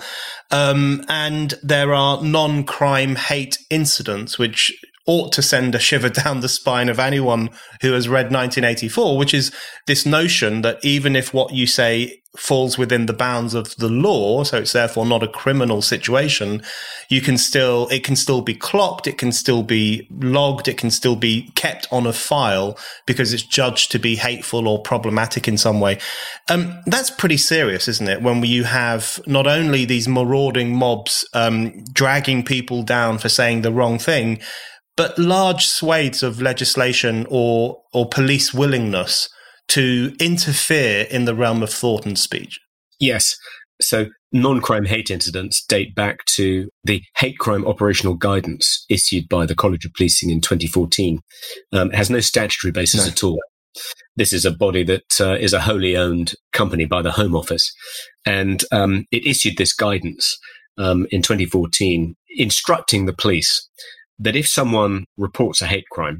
Um, and there are non-crime hate incidents, which ought to send a shiver down the spine of anyone who has read nineteen eighty-four, which is this notion that even if what you say falls within the bounds of the law, so it's therefore not a criminal situation, you can still, it can still be clocked, it can still be logged, it can still be kept on a file because it's judged to be hateful or problematic in some way. Um, that's pretty serious, isn't it? When you have not only these marauding mobs um, dragging people down for saying the wrong thing, but large swathes of legislation or or police willingness to interfere in the realm of thought and speech. Yes. So non-crime hate incidents date back to the hate crime operational guidance issued by the College of Policing in twenty fourteen. Um, it has no statutory basis no. at all. This is a body that uh, is a wholly owned company by the Home Office. And um, it issued this guidance um, in twenty fourteen, instructing the police that if someone reports a hate crime,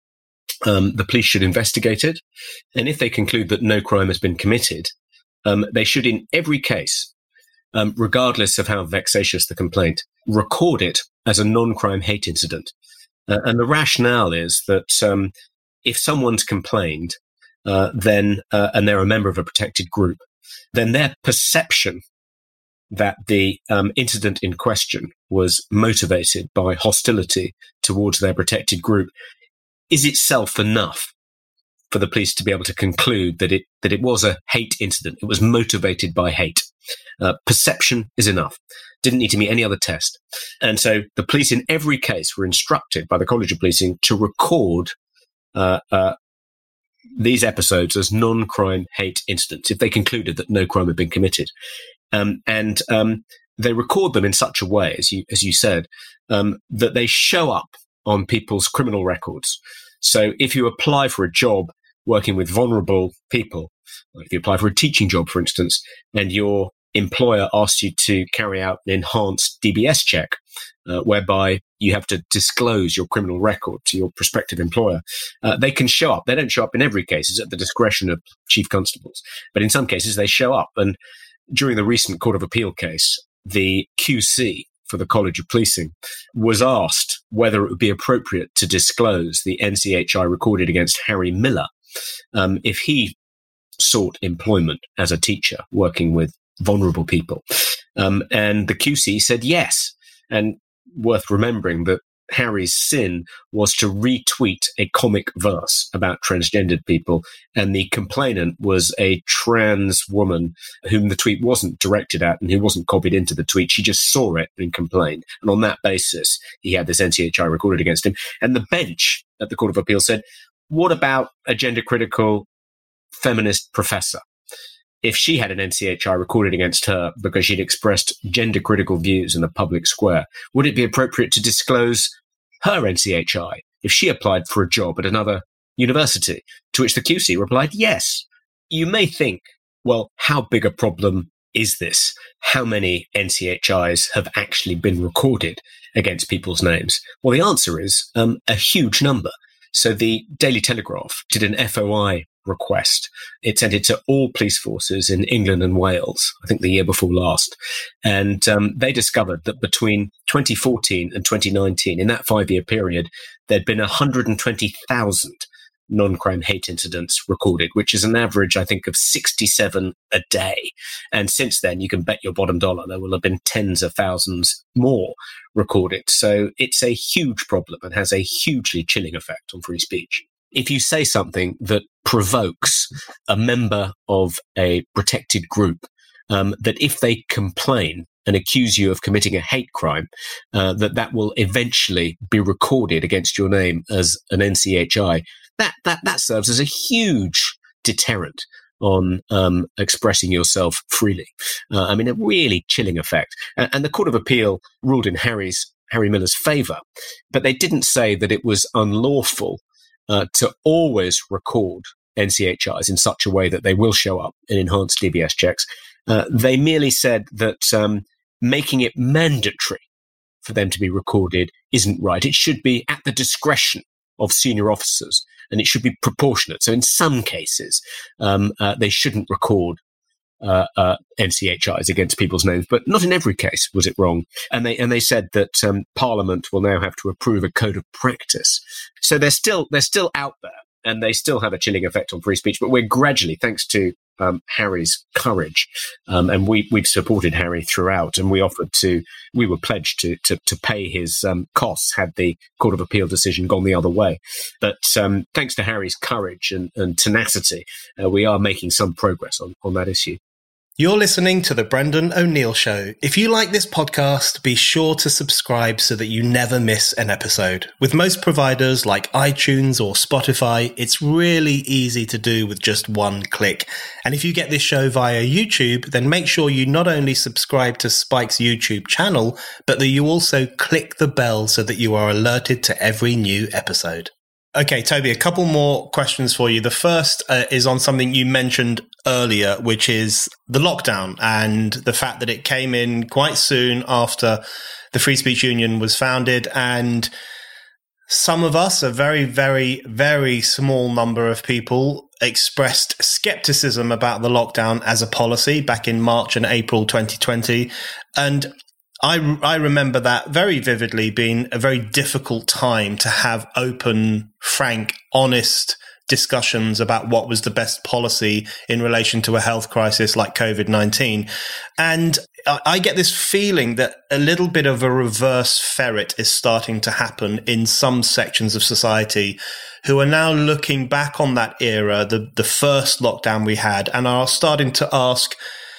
um, the police should investigate it. And if they conclude that no crime has been committed, um, they should, in every case, um, regardless of how vexatious the complaint, record it as a non-crime hate incident. Uh, and the rationale is that um, if someone's complained, uh, then uh, and they're a member of a protected group, then their perception that the um, incident in question was motivated by hostility towards their protected group is itself enough for the police to be able to conclude that it that it was a hate incident. It was motivated by hate. Uh, perception is enough. Didn't need to meet any other test. And so the police in every case were instructed by the College of Policing to record uh, uh, these episodes as non-crime hate incidents if they concluded that no crime had been committed. Um, and um, they record them in such a way, as you as you said, um, that they show up on people's criminal records. So if you apply for a job working with vulnerable people, like if you apply for a teaching job, for instance, and your employer asks you to carry out an enhanced D B S check, uh, whereby you have to disclose your criminal record to your prospective employer, uh, they can show up. They don't show up in every case. It's at the discretion of chief constables. But in some cases, they show up. And during the recent Court of Appeal case, the Q C for the College of Policing was asked whether it would be appropriate to disclose the N C H I recorded against Harry Miller um, if he sought employment as a teacher working with vulnerable people. Um, and the Q C said yes. And worth remembering that Harry's sin was to retweet a comic verse about transgendered people, and the complainant was a trans woman whom the tweet wasn't directed at and who wasn't copied into the tweet. She just saw it and complained. And on that basis, he had this N C H I recorded against him. And the bench at the Court of Appeal said, what about a gender-critical feminist professor? If she had an N C H I recorded against her because she'd expressed gender-critical views in the public square, would it be appropriate to disclose her N C H I if she applied for a job at another university? To which the Q C replied, yes. You may think, well, how big a problem is this? How many N C H Is have actually been recorded against people's names? Well, the answer is um, a huge number. So the Daily Telegraph did an F O I request. It sent it to all police forces in England and Wales, I think the year before last. And um, they discovered that between twenty fourteen and twenty nineteen, in that five-year period, there'd been one hundred twenty thousand non-crime hate incidents recorded, which is an average, I think, of sixty-seven a day. And since then, you can bet your bottom dollar there will have been tens of thousands more recorded. So it's a huge problem and has a hugely chilling effect on free speech. If you say something that provokes a member of a protected group, um, that if they complain and accuse you of committing a hate crime, uh, that that will eventually be recorded against your name as an N C H I, that that that serves as a huge deterrent on um, expressing yourself freely. Uh, I mean, a really chilling effect. And, and the Court of Appeal ruled in Harry's Harry Miller's favour, but they didn't say that it was unlawful Uh, to always record N C H Is in such a way that they will show up in enhanced D B S checks. Uh, they merely said that um, making it mandatory for them to be recorded isn't right. It should be at the discretion of senior officers, and it should be proportionate. So in some cases, um, uh, they shouldn't record Uh, uh, N C H Is against people's names, but not in every case was it wrong. And they and they said that um, Parliament will now have to approve a code of practice. So they're still they're still out there, and they still have a chilling effect on free speech. But we're gradually, thanks to um, Harry's courage, um, and we we've supported Harry throughout, and we offered to we were pledged to to, to pay his um, costs had the Court of Appeal decision gone the other way. But um, thanks to Harry's courage and, and tenacity, uh, we are making some progress on on that issue. You're listening to The Brendan O'Neill Show. If you like this podcast, be sure to subscribe so that you never miss an episode. With most providers like iTunes or Spotify, it's really easy to do with just one click. And if you get this show via YouTube, then make sure you not only subscribe to Spike's YouTube channel, but that you also click the bell so that you are alerted to every new episode. Okay, Toby, a couple more questions for you. The first uh, is on something you mentioned earlier, which is the lockdown and the fact that it came in quite soon after the Free Speech Union was founded. And some of us, a very, very, very small number of people, expressed skepticism about the lockdown as a policy back in March and April twenty twenty. And I, I remember that very vividly being a very difficult time to have open, frank, honest discussions about what was the best policy in relation to a health crisis like COVID nineteen. And I, I get this feeling that a little bit of a reverse ferret is starting to happen in some sections of society who are now looking back on that era, the, the first lockdown we had, and are starting to ask,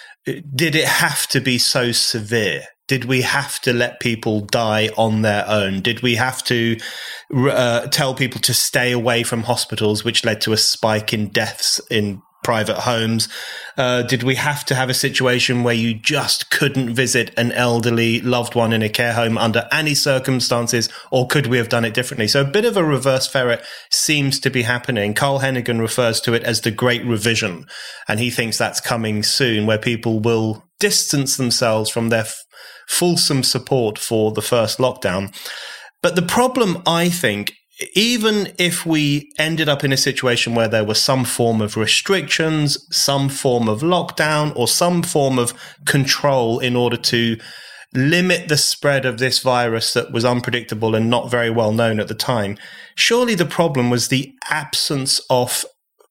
did it have to be so severe? Did we have to let people die on their own? Did we have to uh, tell people to stay away from hospitals, which led to a spike in deaths in private homes? Uh, did we have to have a situation where you just couldn't visit an elderly loved one in a care home under any circumstances, or could we have done it differently? So a bit of a reverse ferret seems to be happening. Carl Heneghan refers to it as the Great Revision, and he thinks that's coming soon, where people will distance themselves from their f- fulsome support for the first lockdown. But the problem, I think, even if we ended up in a situation where there was some form of restrictions, some form of lockdown, or some form of control in order to limit the spread of this virus that was unpredictable and not very well known at the time, surely the problem was the absence of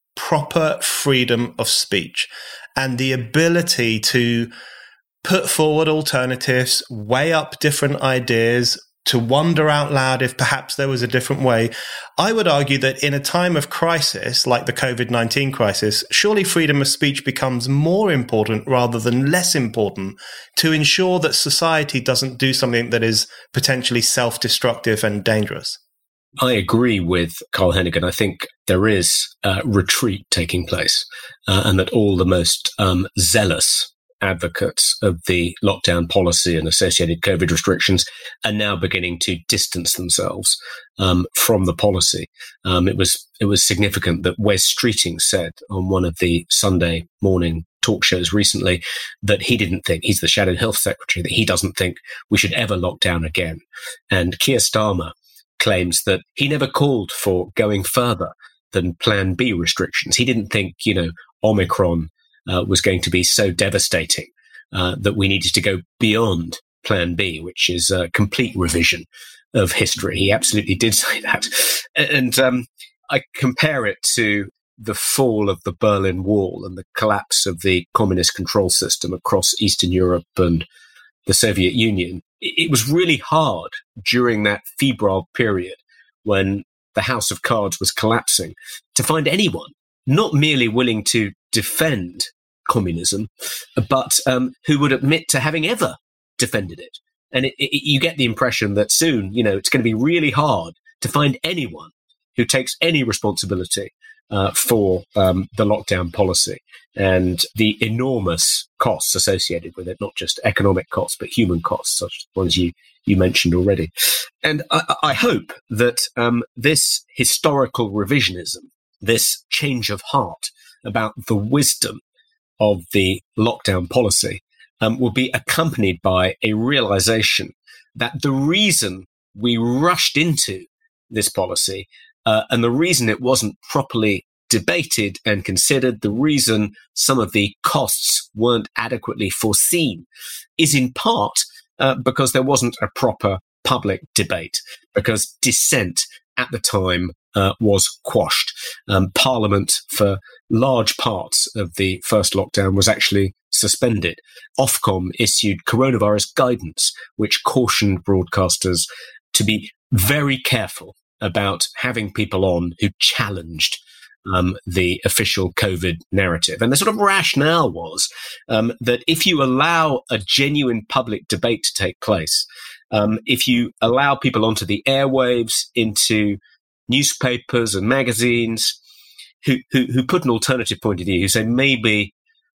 proper freedom of speech and the ability to put forward alternatives, weigh up different ideas, to wonder out loud if perhaps there was a different way. I would argue that in a time of crisis, like the covid nineteen crisis, surely freedom of speech becomes more important rather than less important to ensure that society doesn't do something that is potentially self-destructive and dangerous. I agree with Carl Heneghan. I think there is a retreat taking place, uh, and that all the most um, zealous advocates of the lockdown policy and associated COVID restrictions are now beginning to distance themselves um, from the policy. Um, it was it was significant that Wes Streeting said on one of the Sunday morning talk shows recently that he didn't think, he's the Shadow Health Secretary, that he doesn't think we should ever lock down again. And Keir Starmer claims that he never called for going further than Plan B restrictions. He didn't think, you know, Omicron Uh, was going to be so devastating uh, that we needed to go beyond Plan B, which is a complete revision of history. He absolutely did say that. And um, I compare it to the fall of the Berlin Wall and the collapse of the communist control system across Eastern Europe and the Soviet Union. It was really hard during that febrile period when the house of cards was collapsing to find anyone not merely willing to defend communism, but um, who would admit to having ever defended it. And it, it, you get the impression that soon, you know, it's going to be really hard to find anyone who takes any responsibility uh, for um, the lockdown policy and the enormous costs associated with it, not just economic costs, but human costs, such as ones you, you mentioned already. And I, I hope that um, this historical revisionism, this change of heart about the wisdom of the lockdown policy um, will be accompanied by a realization that the reason we rushed into this policy uh, and the reason it wasn't properly debated and considered, the reason some of the costs weren't adequately foreseen is in part uh, because there wasn't a proper public debate, because dissent at the time uh, was quashed. Um, Parliament, for large parts of the first lockdown, was actually suspended. Ofcom issued coronavirus guidance, which cautioned broadcasters to be very careful about having people on who challenged um, the official COVID narrative. And the sort of rationale was um, that if you allow a genuine public debate to take place, um, if you allow people onto the airwaves, into newspapers and magazines who, who, who put an alternative point of view, who say maybe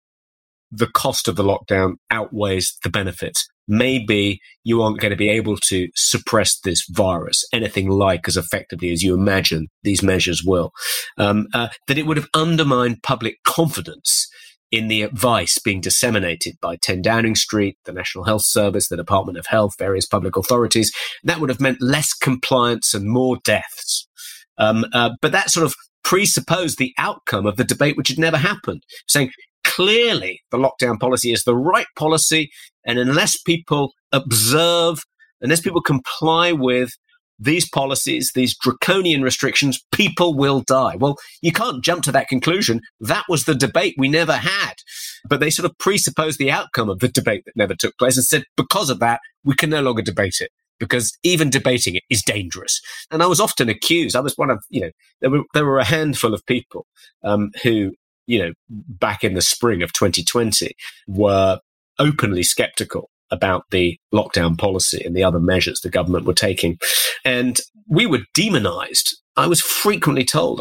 the cost of the lockdown outweighs the benefits. Maybe you aren't going to be able to suppress this virus anything like as effectively as you imagine these measures will. Um, uh, that it would have undermined public confidence in the advice being disseminated by ten Downing Street, the National Health Service, the Department of Health, various public authorities. That would have meant less compliance and more deaths. Um, uh, but that sort of presupposed the outcome of the debate, which had never happened, saying clearly the lockdown policy is the right policy, and unless people observe, unless people comply with these policies, these draconian restrictions, people will die. Well, you can't jump to that conclusion. That was the debate we never had. But they sort of presupposed the outcome of the debate that never took place and said, because of that, we can no longer debate it, because even debating it is dangerous. And I was often accused, I was one of, you know, there were, there were a handful of people um, who, you know, back in the spring of twenty twenty were openly skeptical about the lockdown policy and the other measures the government were taking. And we were demonized. I was frequently told, I had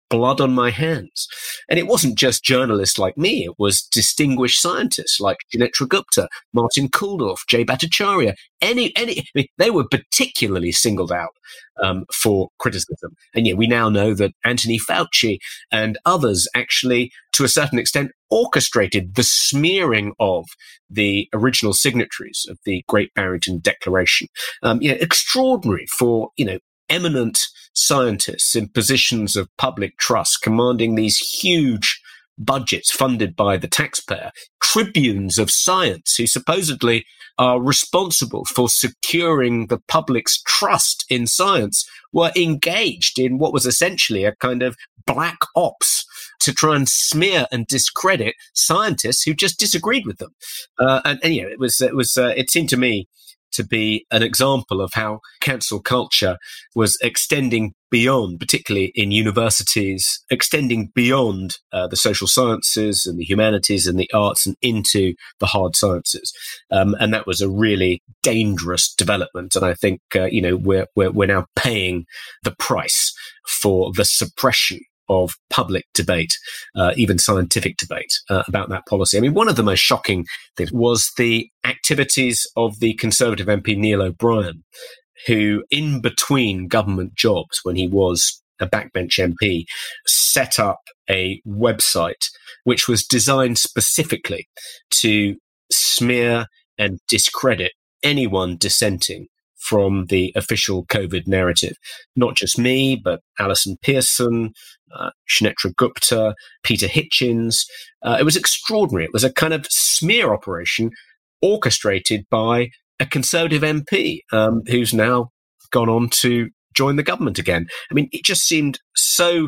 blood on my hands. And it wasn't just journalists like me. It was distinguished scientists like Sunetra Gupta, Martin Kulldorff, Jay Bhattacharya. Any, any, I mean, they were particularly singled out um, for criticism. And yet we now know that Anthony Fauci and others actually, to a certain extent, orchestrated the smearing of the original signatories of the Great Barrington Declaration. Um, you know, extraordinary for, you know, eminent scientists in positions of public trust commanding these huge budgets funded by the taxpayer, tribunes of science who supposedly are responsible for securing the public's trust in science, were engaged in what was essentially a kind of black ops to try and smear and discredit scientists who just disagreed with them. Uh, and, and, you know, it was, it was, uh, it seemed to me to be an example of how cancel culture was extending beyond, particularly in universities, extending beyond uh, the social sciences and the humanities and the arts and into the hard sciences. Um, and that was a really dangerous development. And I think, uh, you know, we're, we're, we're now paying the price for the suppression of public debate, uh, even scientific debate uh, about that policy. I mean, one of the most shocking things was the activities of the Conservative M P Neil O'Brien, who, in between government jobs, when he was a backbench M P, set up a website which was designed specifically to smear and discredit anyone dissenting from the official COVID narrative. Not just me, but Alison Pearson, uh, Sunetra Gupta, Peter Hitchens. Uh, it was extraordinary. It was a kind of smear operation orchestrated by a Conservative M P um, who's now gone on to join the government again. I mean, it just seemed so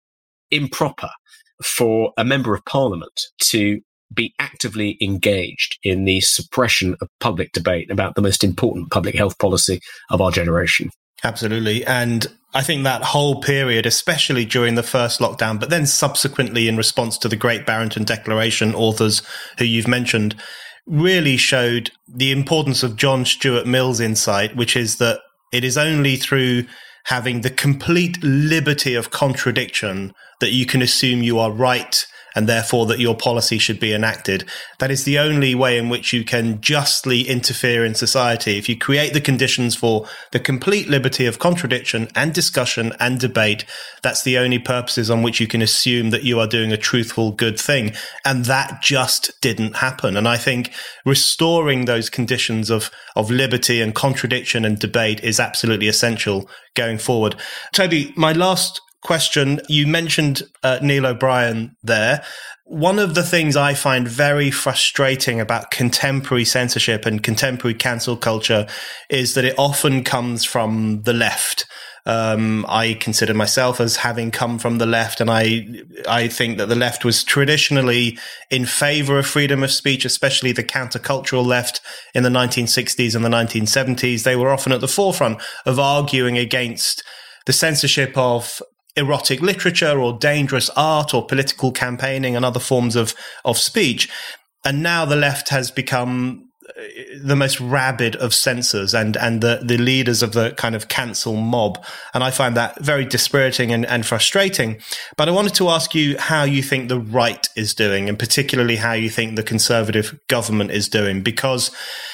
improper for a member of parliament to be actively engaged in the suppression of public debate about the most important public health policy of our generation. Absolutely. And I think that whole period, especially during the first lockdown, but then subsequently in response to the Great Barrington Declaration, authors who you've mentioned, really showed the importance of John Stuart Mill's insight, which is that it is only through having the complete liberty of contradiction that you can assume you are right and therefore that your policy should be enacted. That is the only way in which you can justly interfere in society. If you create the conditions for the complete liberty of contradiction and discussion and debate, that's the only purposes on which you can assume that you are doing a truthful, good thing. And that just didn't happen. And I think restoring those conditions of, of liberty and contradiction and debate is absolutely essential going forward. Toby, my last question, you mentioned uh, Neil O'Brien there. One of the things I find very frustrating about contemporary censorship and contemporary cancel culture is that it often comes from the left. Um, I consider myself as having come from the left, and I I think that the left was traditionally in favor of freedom of speech, especially the countercultural left in the nineteen sixties and the nineteen seventies. They were often at the forefront of arguing against the censorship of erotic literature or dangerous art or political campaigning and other forms of, of speech. And now the left has become the most rabid of censors and, and the, the leaders of the kind of cancel mob. And I find that very dispiriting and, and frustrating. But I wanted to ask you how you think the right is doing, and particularly how you think the Conservative government is doing, because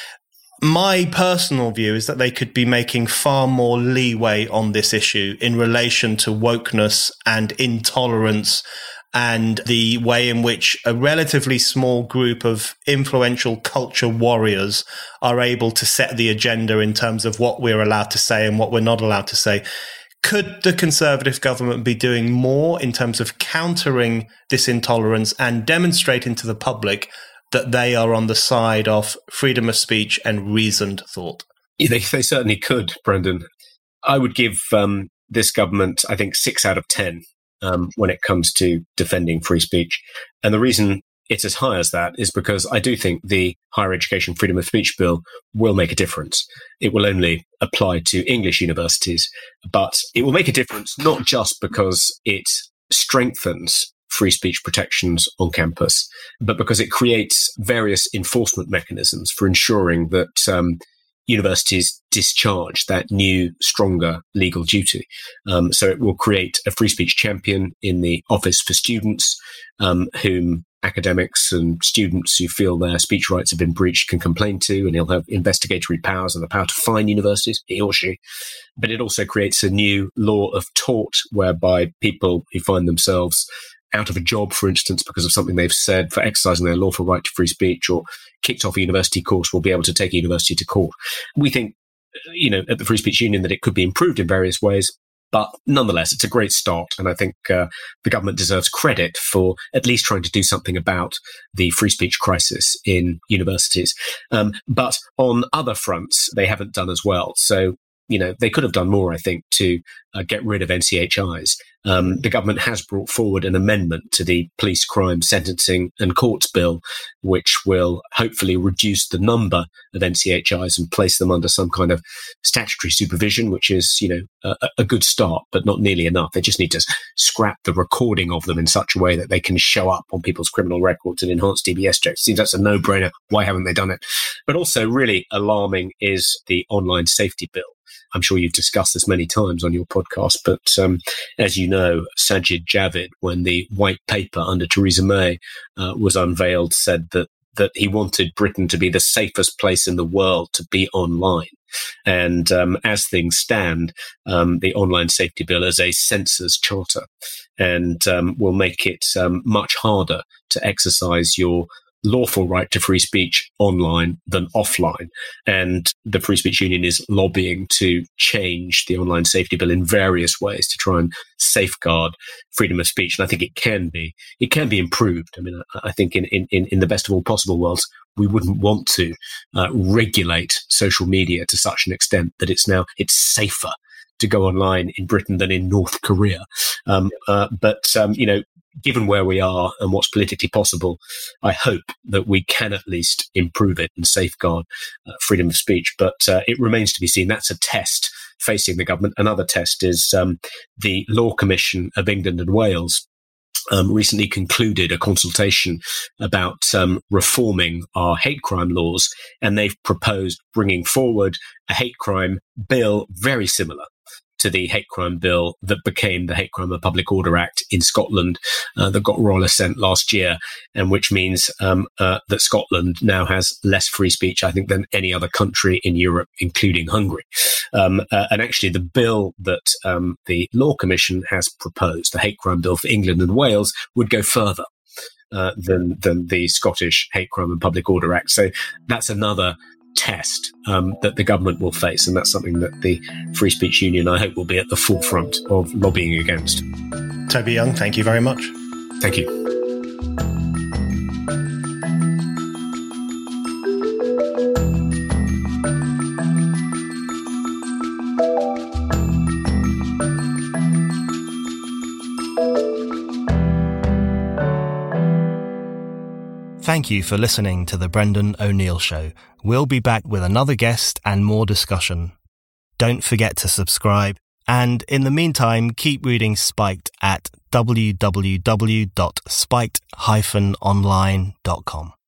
my personal view is that they could be making far more leeway on this issue in relation to wokeness and intolerance and the way in which a relatively small group of influential culture warriors are able to set the agenda in terms of what we're allowed to say and what we're not allowed to say. Could the Conservative government be doing more in terms of countering this intolerance and demonstrating to the public that they are on the side of freedom of speech and reasoned thought? Yeah, they, they certainly could, Brendan. I would give um, this government, I think, six out of ten um, when it comes to defending free speech. And the reason it's as high as that is because I do think the Higher Education Freedom of Speech Bill will make a difference. It will only apply to English universities, but it will make a difference not just because it strengthens free speech protections on campus, but because it creates various enforcement mechanisms for ensuring that um, universities discharge that new, stronger legal duty. Um, so it will create a free speech champion in the Office for Students, um, whom academics and students who feel their speech rights have been breached can complain to, and he'll have investigatory powers and the power to fine universities, he or she. But it also creates a new law of tort whereby people who find themselves out of a job, for instance, because of something they've said for exercising their lawful right to free speech, or kicked off a university course, will be able to take a university to court. We think, you know, at the Free Speech Union that it could be improved in various ways. But nonetheless, it's a great start. And I think uh, the government deserves credit for at least trying to do something about the free speech crisis in universities. Um, but on other fronts, they haven't done as well. So, you know, they could have done more, I think, to uh, get rid of N C H Is. Um, the government has brought forward an amendment to the Police Crime Sentencing and Courts Bill, which will hopefully reduce the number of N C H Is and place them under some kind of statutory supervision, which is, you know, a, a good start, but not nearly enough. They just need to scrap the recording of them in such a way that they can show up on people's criminal records and enhance D B S checks. Seems that's a no-brainer. Why haven't they done it? But also really alarming is the online safety bill. I'm sure you've discussed this many times on your podcast, but um, as you know, Sajid Javid, when the white paper under Theresa May uh, was unveiled, said that that he wanted Britain to be the safest place in the world to be online. And um, as things stand, um, the online safety bill is a censor's charter, and um, will make it um, much harder to exercise your lawful right to free speech online than offline. And the Free Speech Union is lobbying to change the online safety bill in various ways to try and safeguard freedom of speech. And I think it can be, it can be improved. I mean, I think in, in, in the best of all possible worlds, we wouldn't want to uh, regulate social media to such an extent that it's now, it's safer to go online in Britain than in North Korea. Um, uh, but, um, you know, given where we are and what's politically possible, I hope that we can at least improve it and safeguard uh, freedom of speech. But uh, it remains to be seen. That's a test facing the government. Another test is um, the Law Commission of England and Wales Um, recently concluded a consultation about um, reforming our hate crime laws, and they've proposed bringing forward a hate crime bill very similar to the hate crime bill that became the Hate Crime and Public Order Act in Scotland uh, that got royal assent last year, and which means um, uh, that Scotland now has less free speech, I think, than any other country in Europe, including Hungary. Um, uh, and actually, the bill that um, the Law Commission has proposed, the hate crime bill for England and Wales, would go further uh, than, than the Scottish Hate Crime and Public Order Act. So that's another test um, that the government will face, and that's something that the Free Speech Union, I hope, will be at the forefront of lobbying against. Toby Young, thank you very much. Thank you. Thank you for listening to The Brendan O'Neill Show. We'll be back with another guest and more discussion. Don't forget to subscribe, and in the meantime, keep reading Spiked at w w w dot spiked dash online dot com.